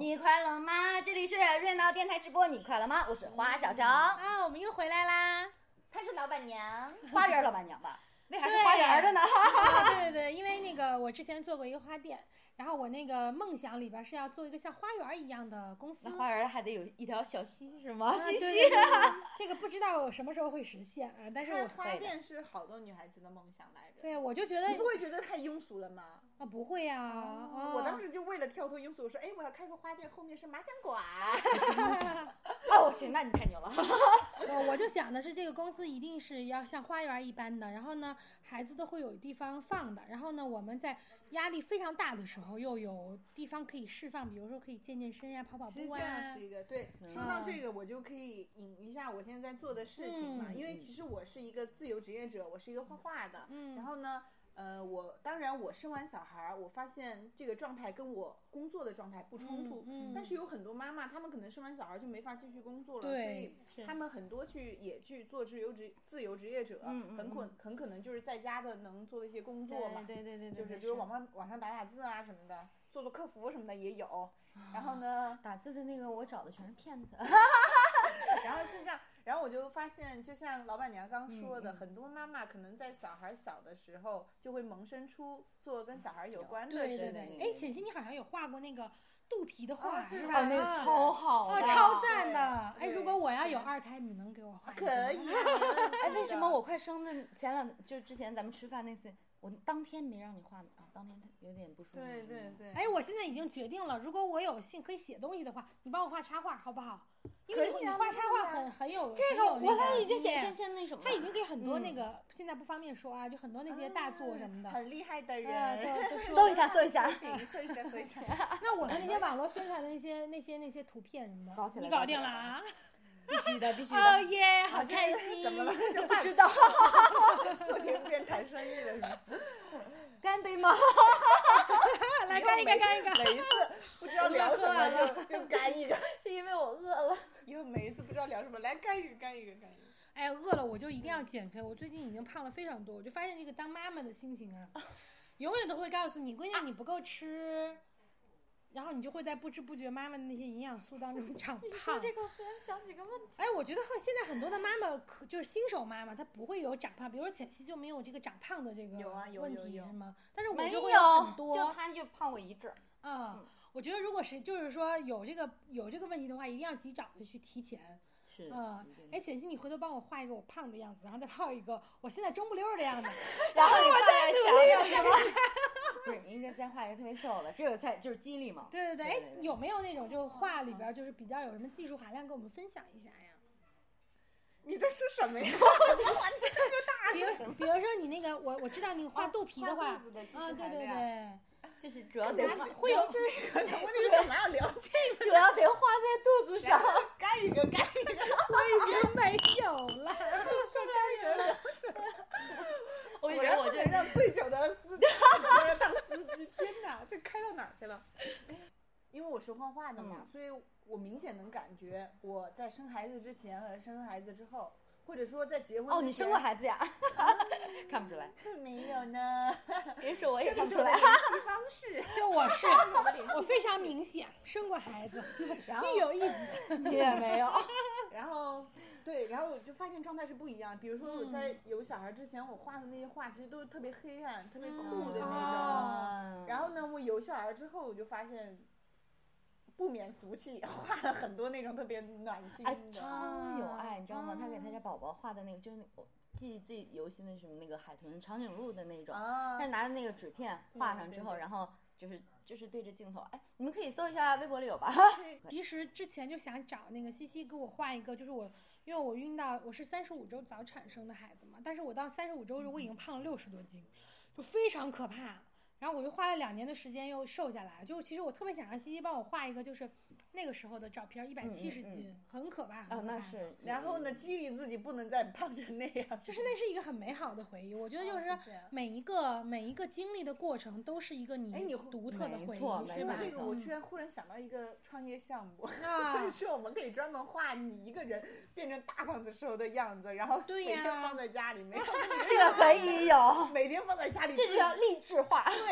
你快乐吗？这里是热闹电台直播，你快乐吗？我是花小乔啊，我们又回来啦。 她是老板娘， 花园老板娘吧？那还是花园的呢。 啊、对对对，因为那个我之前做过一个花店。然后我那个梦想里边是要做一个像花园一样的公司， 那花园还得有一条小溪是吗？ 啊、 溪溪， 对对对对这个不知道什么时候会实现啊！但是我花店是好多女孩子的梦想来着。 对，我就觉得你不会觉得太庸俗了吗？ 啊，不会呀、啊哦！我当时就为了跳脱庸俗，我说，哎，我要开个花店，后面是麻将馆。 哦，我去，那你太牛了！ 我我就想的是，这个公司一定是要像花园一般的，然后呢，孩子都会有地方放的，然后呢，我们在压力非常大的时候又有地方可以释放，比如说可以健健身呀、跑跑步啊。 这样是一个对。嗯、说到这个，我就可以引一下我现在在做的事情嘛，嗯、因为其实我是一个自由职业者，我是一个画画的，嗯，然后呢。呃，我当然，我生完小孩，我发现这个状态跟我工作的状态不冲突。嗯嗯、但是有很多妈妈，她们可能生完小孩就没法继续工作了，所以她们很多去也去做自由职自由职业者，嗯、很可很可能就是在家的能做的一些工作嘛。 对对 对, 对, 对就是比如网上网上打打字啊什么的，做做客服什么的也有。然后呢， 打字的那个我找的全是骗子。 然后是这样。然后我就发现，就像老板娘刚说的， 嗯、 很多妈妈可能在小孩小的时候就会萌生出做跟小孩有关的事情。 对对对。哎，浅溪，你好像有画过那个肚皮的画， 哦、 是吧？ 哦，那个超好哦，超赞的。哎，如果我要有二胎，你能给我画？ 可以。 哎，为什么我快生的前两就之前咱们吃饭那次？我当天没让你画啊，当天有点不舒服。 对对对。 哎，我现在已经决定了，如果我有幸可以写东西的话，你帮我画插画好不好？因为你画插画很很有这个，我俩已经先先先那什么。 他已经给很多那个、嗯、现在不方便说啊，就很多那些大作什么的， 嗯、很厉害的人， 呃、都都说搜一下搜一下搜一下搜一下。 那我的那些网络宣传的那些那些那些图片什么的， 搞起来你搞定了啊？ 必须的，必须的！ 哦耶，好开心！ 怎么了？ 不知道。 做节目变谈生意了是吗？ 干杯吗？ 来干一个，干一个。 每一次不知道聊什么就就干一个， 是因为我饿了。 以后每一次不知道聊什么，来干一个，干一个，干一个。 哎，饿了我就一定要减肥。我最近已经胖了非常多，我就发现这个当妈妈的心情啊，永远都会告诉你，闺女你不够吃。然后你就会在不知不觉妈妈的那些营养素当中长胖。 你说这个，我突然想起个问题。 哎，我觉得现在很多的妈妈可就是新手妈妈，她不会有长胖，比如说浅溪就没有这个长胖的这个问题是吗？但是我就会有很多， 就她就胖过一阵儿。 嗯，嗯我觉得如果是就是说有这个有这个问题的话，一定要及早的去提前。 是， 嗯，哎，浅溪，你回头帮我画一个我胖的样子，然后再画一个我现在中不溜的样子， 然后你放在墙上是吗？ 不是，你应该再画一个特别瘦的，这个才就是激励嘛。 对对对，哎，有没有那种就画里边就是比较有什么技术含量，跟我们分享一下呀？ 你在说什么呀？ 比如比如说你那个，我我知道你画肚皮的话，啊，对对对。 就是主要得会有这个，我那个干嘛要聊这个？ 主要得画在肚子上， 干一个干一个， 我已经没有了， 受干人了。 我以为我这让醉酒的司机当司机，天哪，这开到哪儿去了？因为我是画画的嘛，嗯、所以我明显能感觉我在生孩子之前和生孩子之后。或者说在结婚哦，你生过孩子呀？看不出来， 没有呢。 别说我也看不出来。 联系方式就我是，我非常明显生过孩子， 然后育有一子， 你也没有。 然后对，然后我就发现状态是不一样。比如说我在有小孩之前，我画的那些画其实都是特别黑暗、特别酷的那种。 嗯、 然后呢，我有小孩之后，我就发现。不免俗气，画了很多那种特别暖心的， 哎，超有爱，你知道吗？他给他家宝宝画的那个，就是我记忆最犹新的是那个海豚长颈鹿的那种， 啊、 他拿着那个纸片画上之后，然后就是就是对着镜头，哎，你们可以搜一下，微博里有吧？ 其实之前就想找那个西西给我画一个，就是我因为我孕到我是三十五周早产生的孩子嘛，但是我到三十五周我已经胖了六十多斤，就非常可怕。然后我又花了两年的时间又瘦下来，就其实我特别想让西西帮我画一个，就是那个时候的照片，一百七十斤，嗯嗯、很可怕，很可怕。 哦，那是。 然后呢，激励自己不能再胖成那样。 就是那是一个很美好的回忆，我觉得就是每一个、哦、每一个经历的过程都是一个你独特的回忆， 是吧？这个我居然忽然想到一个创业项目，啊、就是我们可以专门画你一个人变成大胖子时候的样子，然后每天放在家里面。 这个可以有， 每天放在家里， 这就叫励志画。 对。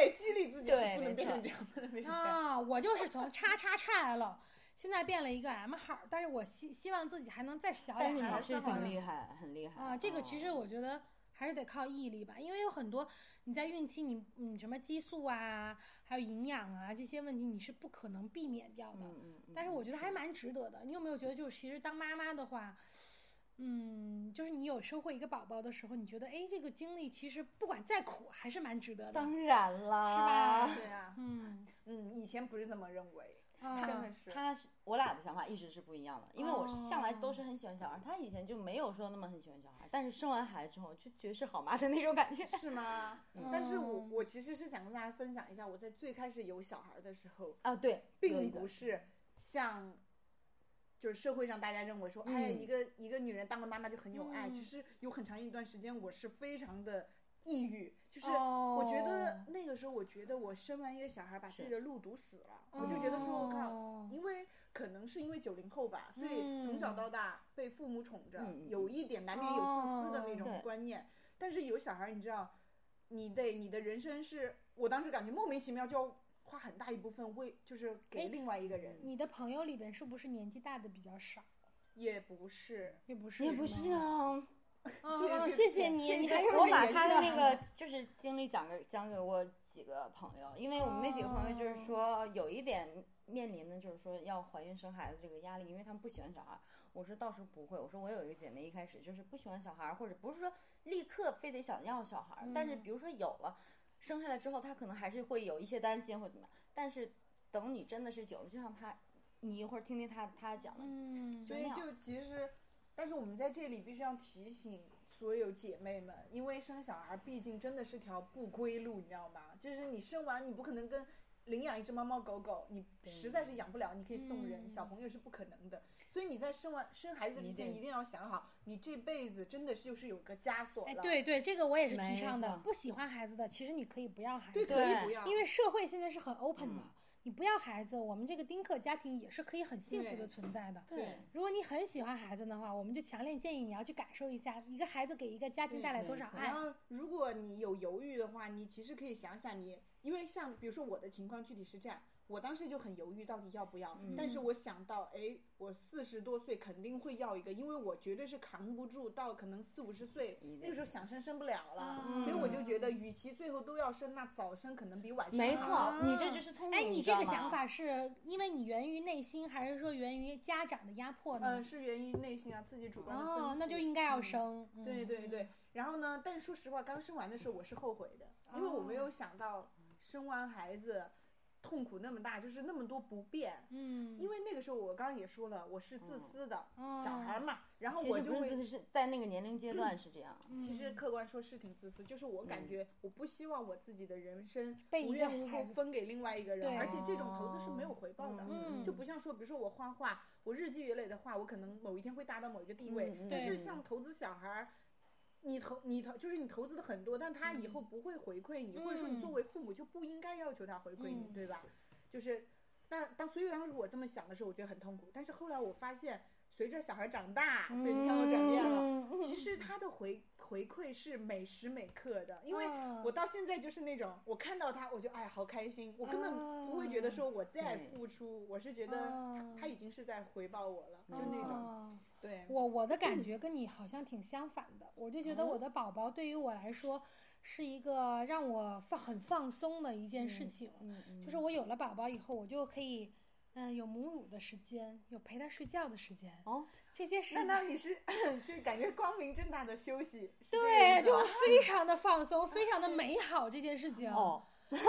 对，激励自己， 对不能变没错成这样，不能变成这样。 啊，我就是从叉叉叉 L，现在变了一个 M 号，但是我希希望自己还能再小但点儿。 是你是挺厉害，很厉害啊，这个其实哦我觉得还是得靠毅力吧，因为有很多你在孕期你嗯什么激素啊，还有营养啊这些问题你是不可能避免掉的。 嗯嗯嗯但是我觉得还蛮值得的。你有没有觉得就是其实当妈妈的话，嗯，就是你有收获一个宝宝的时候，你觉得哎这个经历其实不管再苦还是蛮值得的， 当然啦， 是吧？ 对啊， 嗯嗯，以前不是这么认为， 啊真的是。 他是我俩的想法一直是不一样的，因为我上来都是哦很喜欢小孩，他以前就没有说那么很喜欢小孩，但是生完孩子之后就绝世好妈的那种感觉。 是吗？ 嗯但是我我其实是想跟大家分享一下，我在最开始有小孩的时候， 啊，对，有并一个不是像，就是社会上大家认为说，哎呀， 嗯一个一个女人当了妈妈就很有爱。 嗯其实有很长一段时间，我是非常的抑郁，就是哦我觉得那个时候，我觉得我生完一个小孩，把自己的路堵死了，我就觉得说，我靠哦， 因为可能是因为九零后吧，所以从小到大被父母宠着， 嗯有一点难免有自私的那哦对种观念。但是有小孩，你知道，你得你的人生是，我当时感觉莫名其妙就要花很大一部分为就是给哎另外一个人， 你的朋友里边是不是年纪大的比较少？ 也不是。 也不是， 也不是吗。 啊， 啊， 这谢谢你， 这你这这我还有点年纪把他的了那个就是经历讲给讲给我几个朋友，因为我们那几个朋友就是说有一点面临的就是说要怀孕生孩子这个压力，因为他们不喜欢小孩。我说倒是不会，我说我有一个姐妹一开始就是不喜欢小孩，或者不是说立刻非得想要小孩，但是比如说有了生下来之后，她可能还是会有一些担心或者怎么样，但是等你真的是久了，就像她，你一会儿听听她她讲的， 嗯， 所以就其实，但是我们在这里必须要提醒所有姐妹们，因为生小孩毕竟真的是条不归路，你知道吗？就是你生完，你不可能跟领养一只猫猫狗狗，你实在是养不了，你可以送人， 嗯小朋友是不可能的。所以你在生完生孩子之前， 一定一定要想好，你这辈子真的是就是有个枷锁哎， 了。 对对，这个我也是提没倡的。 错不喜欢孩子的，其实你可以不要孩对， 子， 可以对不要， 因为社会现在是很 open 的。 嗯你不要孩子，我们这个丁克家庭也是可以很幸福的对存在的。 对， 如果你很喜欢孩子的话，我们就强烈建议你要去感受一下，一个孩子给一个家庭带来多少爱然。后，如果你有犹豫的话，你其实可以想想你，因为像比如说我的情况具体是这样，我当时就很犹豫到底要不要， 嗯但是我想到，哎，我四十多岁肯定会要一个，因为我绝对是扛不住到可能四五十岁一定那个时候想生生不了了， 嗯所以我就觉得，与其最后都要生，那早生可能比晚生没好错，你这就是聪明。 哎，你知道吗这个想法是因为你源于内心，还是说源于家长的压迫呢？ 嗯，是源于内心啊，自己主观的分析。 哦，那就应该要嗯生。嗯对对对，然后呢？但是说实话，刚生完的时候我是后悔的，因为我没有想到生完孩子痛苦那么大，就是那么多不便。 嗯， 因为那个时候我刚刚也说了，我是自私的、 嗯小孩嘛，然后其实我就会。 不是自是在那个年龄阶段是这样。 其实客观说是挺自私，就是我感觉我不希望我自己的人生被一个无缘无孩子故分给另外一个人， 对而且这种投资是没有回报的， 嗯就不像说，比如说我画画，我日积月累的画，我可能某一天会达到某一个地位， 嗯嗯但是对像投资小孩儿。你投你投就是你投资的很多，但他以后不会回馈你， 嗯或者说你作为父母就不应该要求他回馈你， 嗯对吧？就是那当所以当时我这么想的时候，我觉得很痛苦。但是后来我发现，随着小孩长大，对，你看我转变了， 嗯其实他的回回馈是每时每刻的，因为嗯我到现在就是那种，我看到他我就哎好开心，我根本不会觉得说我在付出，我是觉得他嗯他已经是在回报我了，就那种， 哦对， 我我的感觉跟你好像挺相反的，我就觉得我的宝宝对于我来说是一个让我放很放松的一件事情， 嗯就是我有了宝宝以后，我就可以，嗯、有母乳的时间，有陪他睡觉的时间， 哦， 这些事那那你是就感觉光明正大的休息，是这个对，就意思吧非常的放松，非常的美好这件事情。 哦，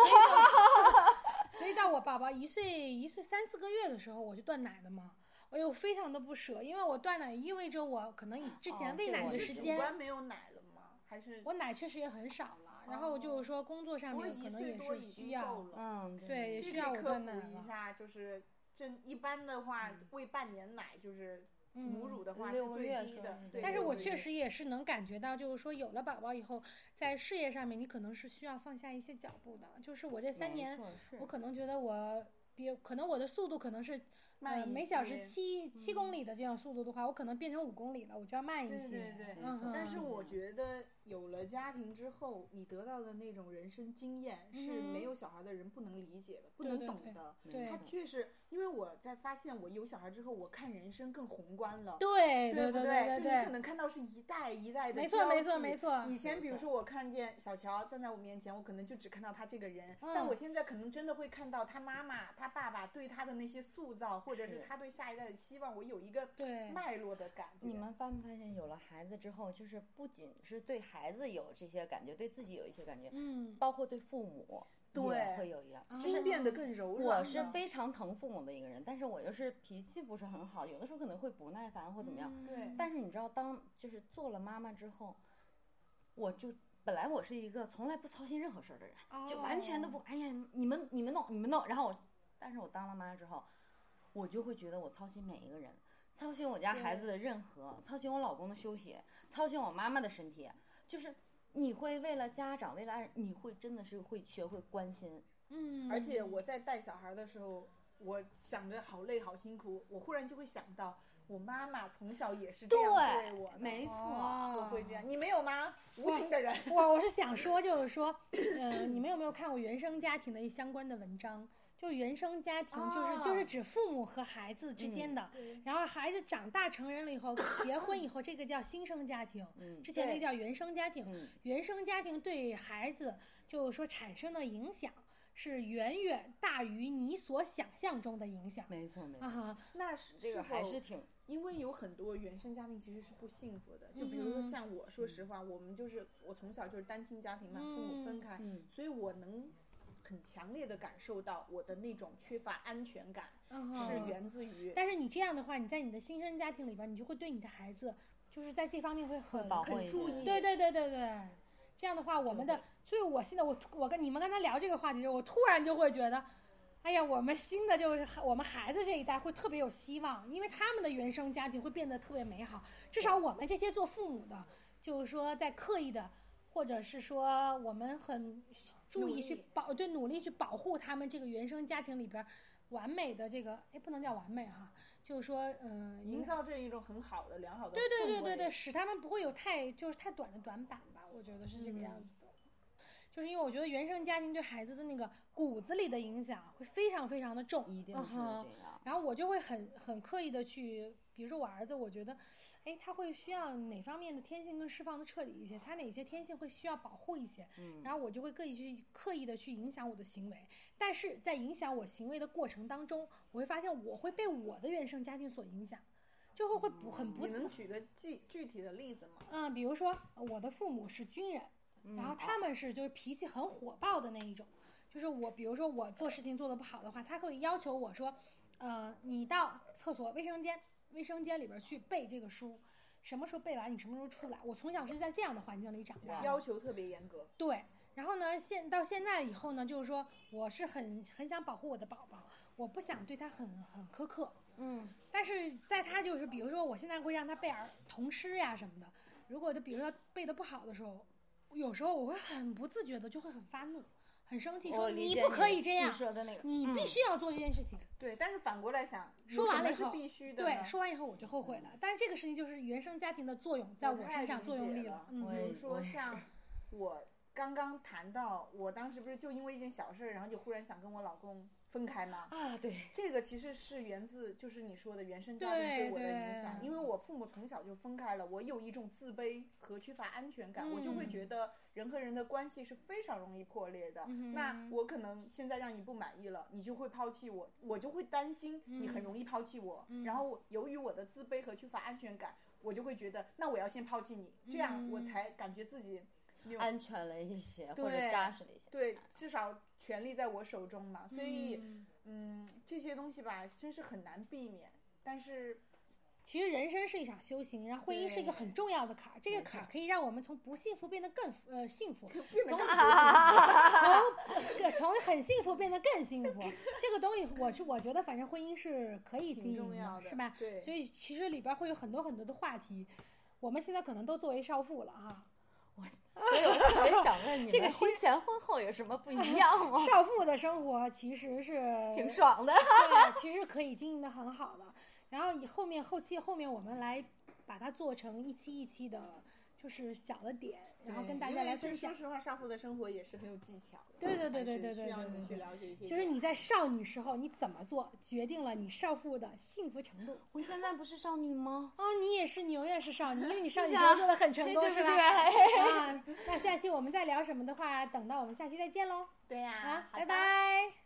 所以到我宝宝一岁一岁三四个月的时候，我就断奶了嘛。哎呦，非常的不舍，因为我断奶意味着我可能以之前哦喂奶这我是是主的时间， 观没有奶了吗？还是我奶确实也很少了，然后就是说工作上不过一面可能也岁多已是需要经够，了。 嗯， 对，也这需要我可以科普断奶了。 一下，就是正一般的话，喂半年奶就是母乳的话是六个月最低的算， 对但是六个月我确实也是能感觉到，就是说有了宝宝以后，在事业上面你可能是需要放下一些脚步的。就是我这三没年错，是我可能觉得我比如可能我的速度可能是呃每小时七七公里的这样速度的话，我可能变成五公里了，我就要慢一些。 对对对， 嗯、 但是我觉得有了家庭之后，你得到的那种人生经验是没有小孩的人不能理解的， 嗯、 不能懂的。 对对对， 他确实，因为我在发现我有小孩之后，我看人生更宏观了。 对对不对对对对，就你可能看到是一代一代的没错没错没错。 以前比如说我看见小乔站在我面前，我可能就只看到他这个人， 嗯、 但我现在可能真的会看到他妈妈、他爸爸对他的那些塑造，或者是他对下一代的期望，我有一个脉络的感觉。 你们发没发现，有了孩子之后，就是不仅是对孩子有这些感觉，对自己有一些感觉， 嗯， 包括对父母也会有一样， 心变得更柔软。 我是非常疼父母的一个人，但是我又是脾气不是很好，有的时候可能会不耐烦或怎么样。 嗯、对。 但是你知道，当就是做了妈妈之后，我就本来我是一个从来不操心任何事儿的人， 哦、 就完全都不，哎呀，你们你们弄你们弄，然后我，但是我当了妈之后，我就会觉得我操心每一个人。操心我家孩子的任何，操心我老公的休息，操心我妈妈的身体，就是你会为了家长，为了爱人，你会真的是会学会关心。 嗯， 而且我在带小孩的时候，我想着好累好辛苦，我忽然就会想到，我妈妈从小也是这样对我的， 没错， 我会这样。你没有吗？无情的人。 我我是想说，就是说，呃，你们有没有看过原生家庭的相关的文章？就原生家庭就是、 哦、 就是指父母和孩子之间的、 嗯、 然后孩子长大成人了以后结婚以后这个叫新生家庭、 嗯、 之前那个叫原生家庭、 嗯、 原生家庭对孩子就是说产生的影响是远远大于你所想象中的影响。 没错没错、 啊、 那是这个还是挺， 因为有很多原生家庭其实是不幸福的，就比如说像我、 嗯、 说实话、嗯、我们就是我从小就是单亲家庭嘛、嗯、父母分开、 嗯、 所以我能很强烈的感受到我的那种缺乏安全感、 嗯、 是源自于， 但是你这样的话，你在你的新生家庭里边，你就会对你的孩子就是在这方面会很很注意。 对对对对对，这样的话我们的，所以我现在我我跟你们刚才聊这个话题的时候，我突然就会觉得，哎呀，我们新的就是我们孩子这一代会特别有希望，因为他们的原生家庭会变得特别美好，至少我们这些做父母的，就是说在刻意的或者是说我们很注意去保对努力去保护他们这个原生家庭里边完美的这个，哎，不能叫完美哈，就是说嗯、呃， 营造这一种很好的良好的对对对对对，使他们不会有太就是太短的短板吧，我觉得是这个样子的。嗯，就是因为我觉得原生家庭对孩子的那个骨子里的影响会非常非常的重， 一定是这样。 嗯、然后我就会很很刻意的去，比如说我儿子，我觉得，哎，他会需要哪方面的天性更释放的彻底一些，他哪些天性会需要保护一些， 嗯， 然后我就会刻意去刻意的去影响我的行为。但是在影响我行为的过程当中，我会发现我会被我的原生家庭所影响。就会会不很不。 你能举个具具体的例子吗？ 嗯，比如说我的父母是军人。然后他们是就是脾气很火爆的那一种，就是我比如说我做事情做得不好的话，他会要求我说，呃，你到厕所卫生间卫生间里边去背这个书，什么时候背完你什么时候出来。我从小是在这样的环境里长大， 要求特别严格。 对，然后呢，现到现在以后呢，就是说我是很很想保护我的宝宝，我不想对他很很苛刻， 嗯， 但是在他就是比如说我现在会让他背儿童诗呀什么的，如果他比如说他背得不好的时候。有时候我会很不自觉的就会很发怒很生气，说你不可以这样， 那个、 你必须要做这件事情、 嗯、对，但是反过来想说完了以后是必须的， 对，说完以后我就后悔了、嗯、但是这个事情就是原生家庭的作用在我身上作用力了。 嗯，比如说像我刚刚谈到我当时不是就因为一件小事然后就忽然想跟我老公分开吗？ 啊，对， 这个其实是源自就是你说的原生家庭对我的影响，因为我父母从小就分开了，我有一种自卑和缺乏安全感、嗯、我就会觉得人和人的关系是非常容易破裂的、嗯、那我可能现在让你不满意了，你就会抛弃我，我就会担心你很容易抛弃我、嗯、然后由于我的自卑和缺乏安全感，我就会觉得那我要先抛弃你，这样我才感觉自己安全了一些或者扎实了一些， 对，至少权力在我手中嘛，所以 嗯, 嗯这些东西吧真是很难避免。但是其实人生是一场修行，然后婚姻是一个很重要的坎，这个坎可以让我们从不幸福变得更呃幸福，从从从很幸福变得更幸福。这个东西我是我觉得反正婚姻是可以经营的，是吧？ 对， 所以其实里边会有很多很多的话题，我们现在可能都作为少妇了哈。 我所以我特别想问你们， 这个婚前婚后有什么不一样吗？ 少妇的生活其实是挺爽的， 对，其实可以经营的很好的。然后以后面后期后面我们来把它做成一期一期的，就是小的点，然后跟大家来分享。 说实话，少妇的生活也是很有技巧的。 对对对对对对， 需要你去了解一些。 就是你在少女时候你怎么做，决定了你少妇的幸福程度。 我现在不是少女吗？ 哦，你也是，你永远是少女，因为你少女时候做的很成功，是吧？啊，那下期我们再聊什么的话，等到我们下期再见喽。 对呀、 啊， 拜拜拜。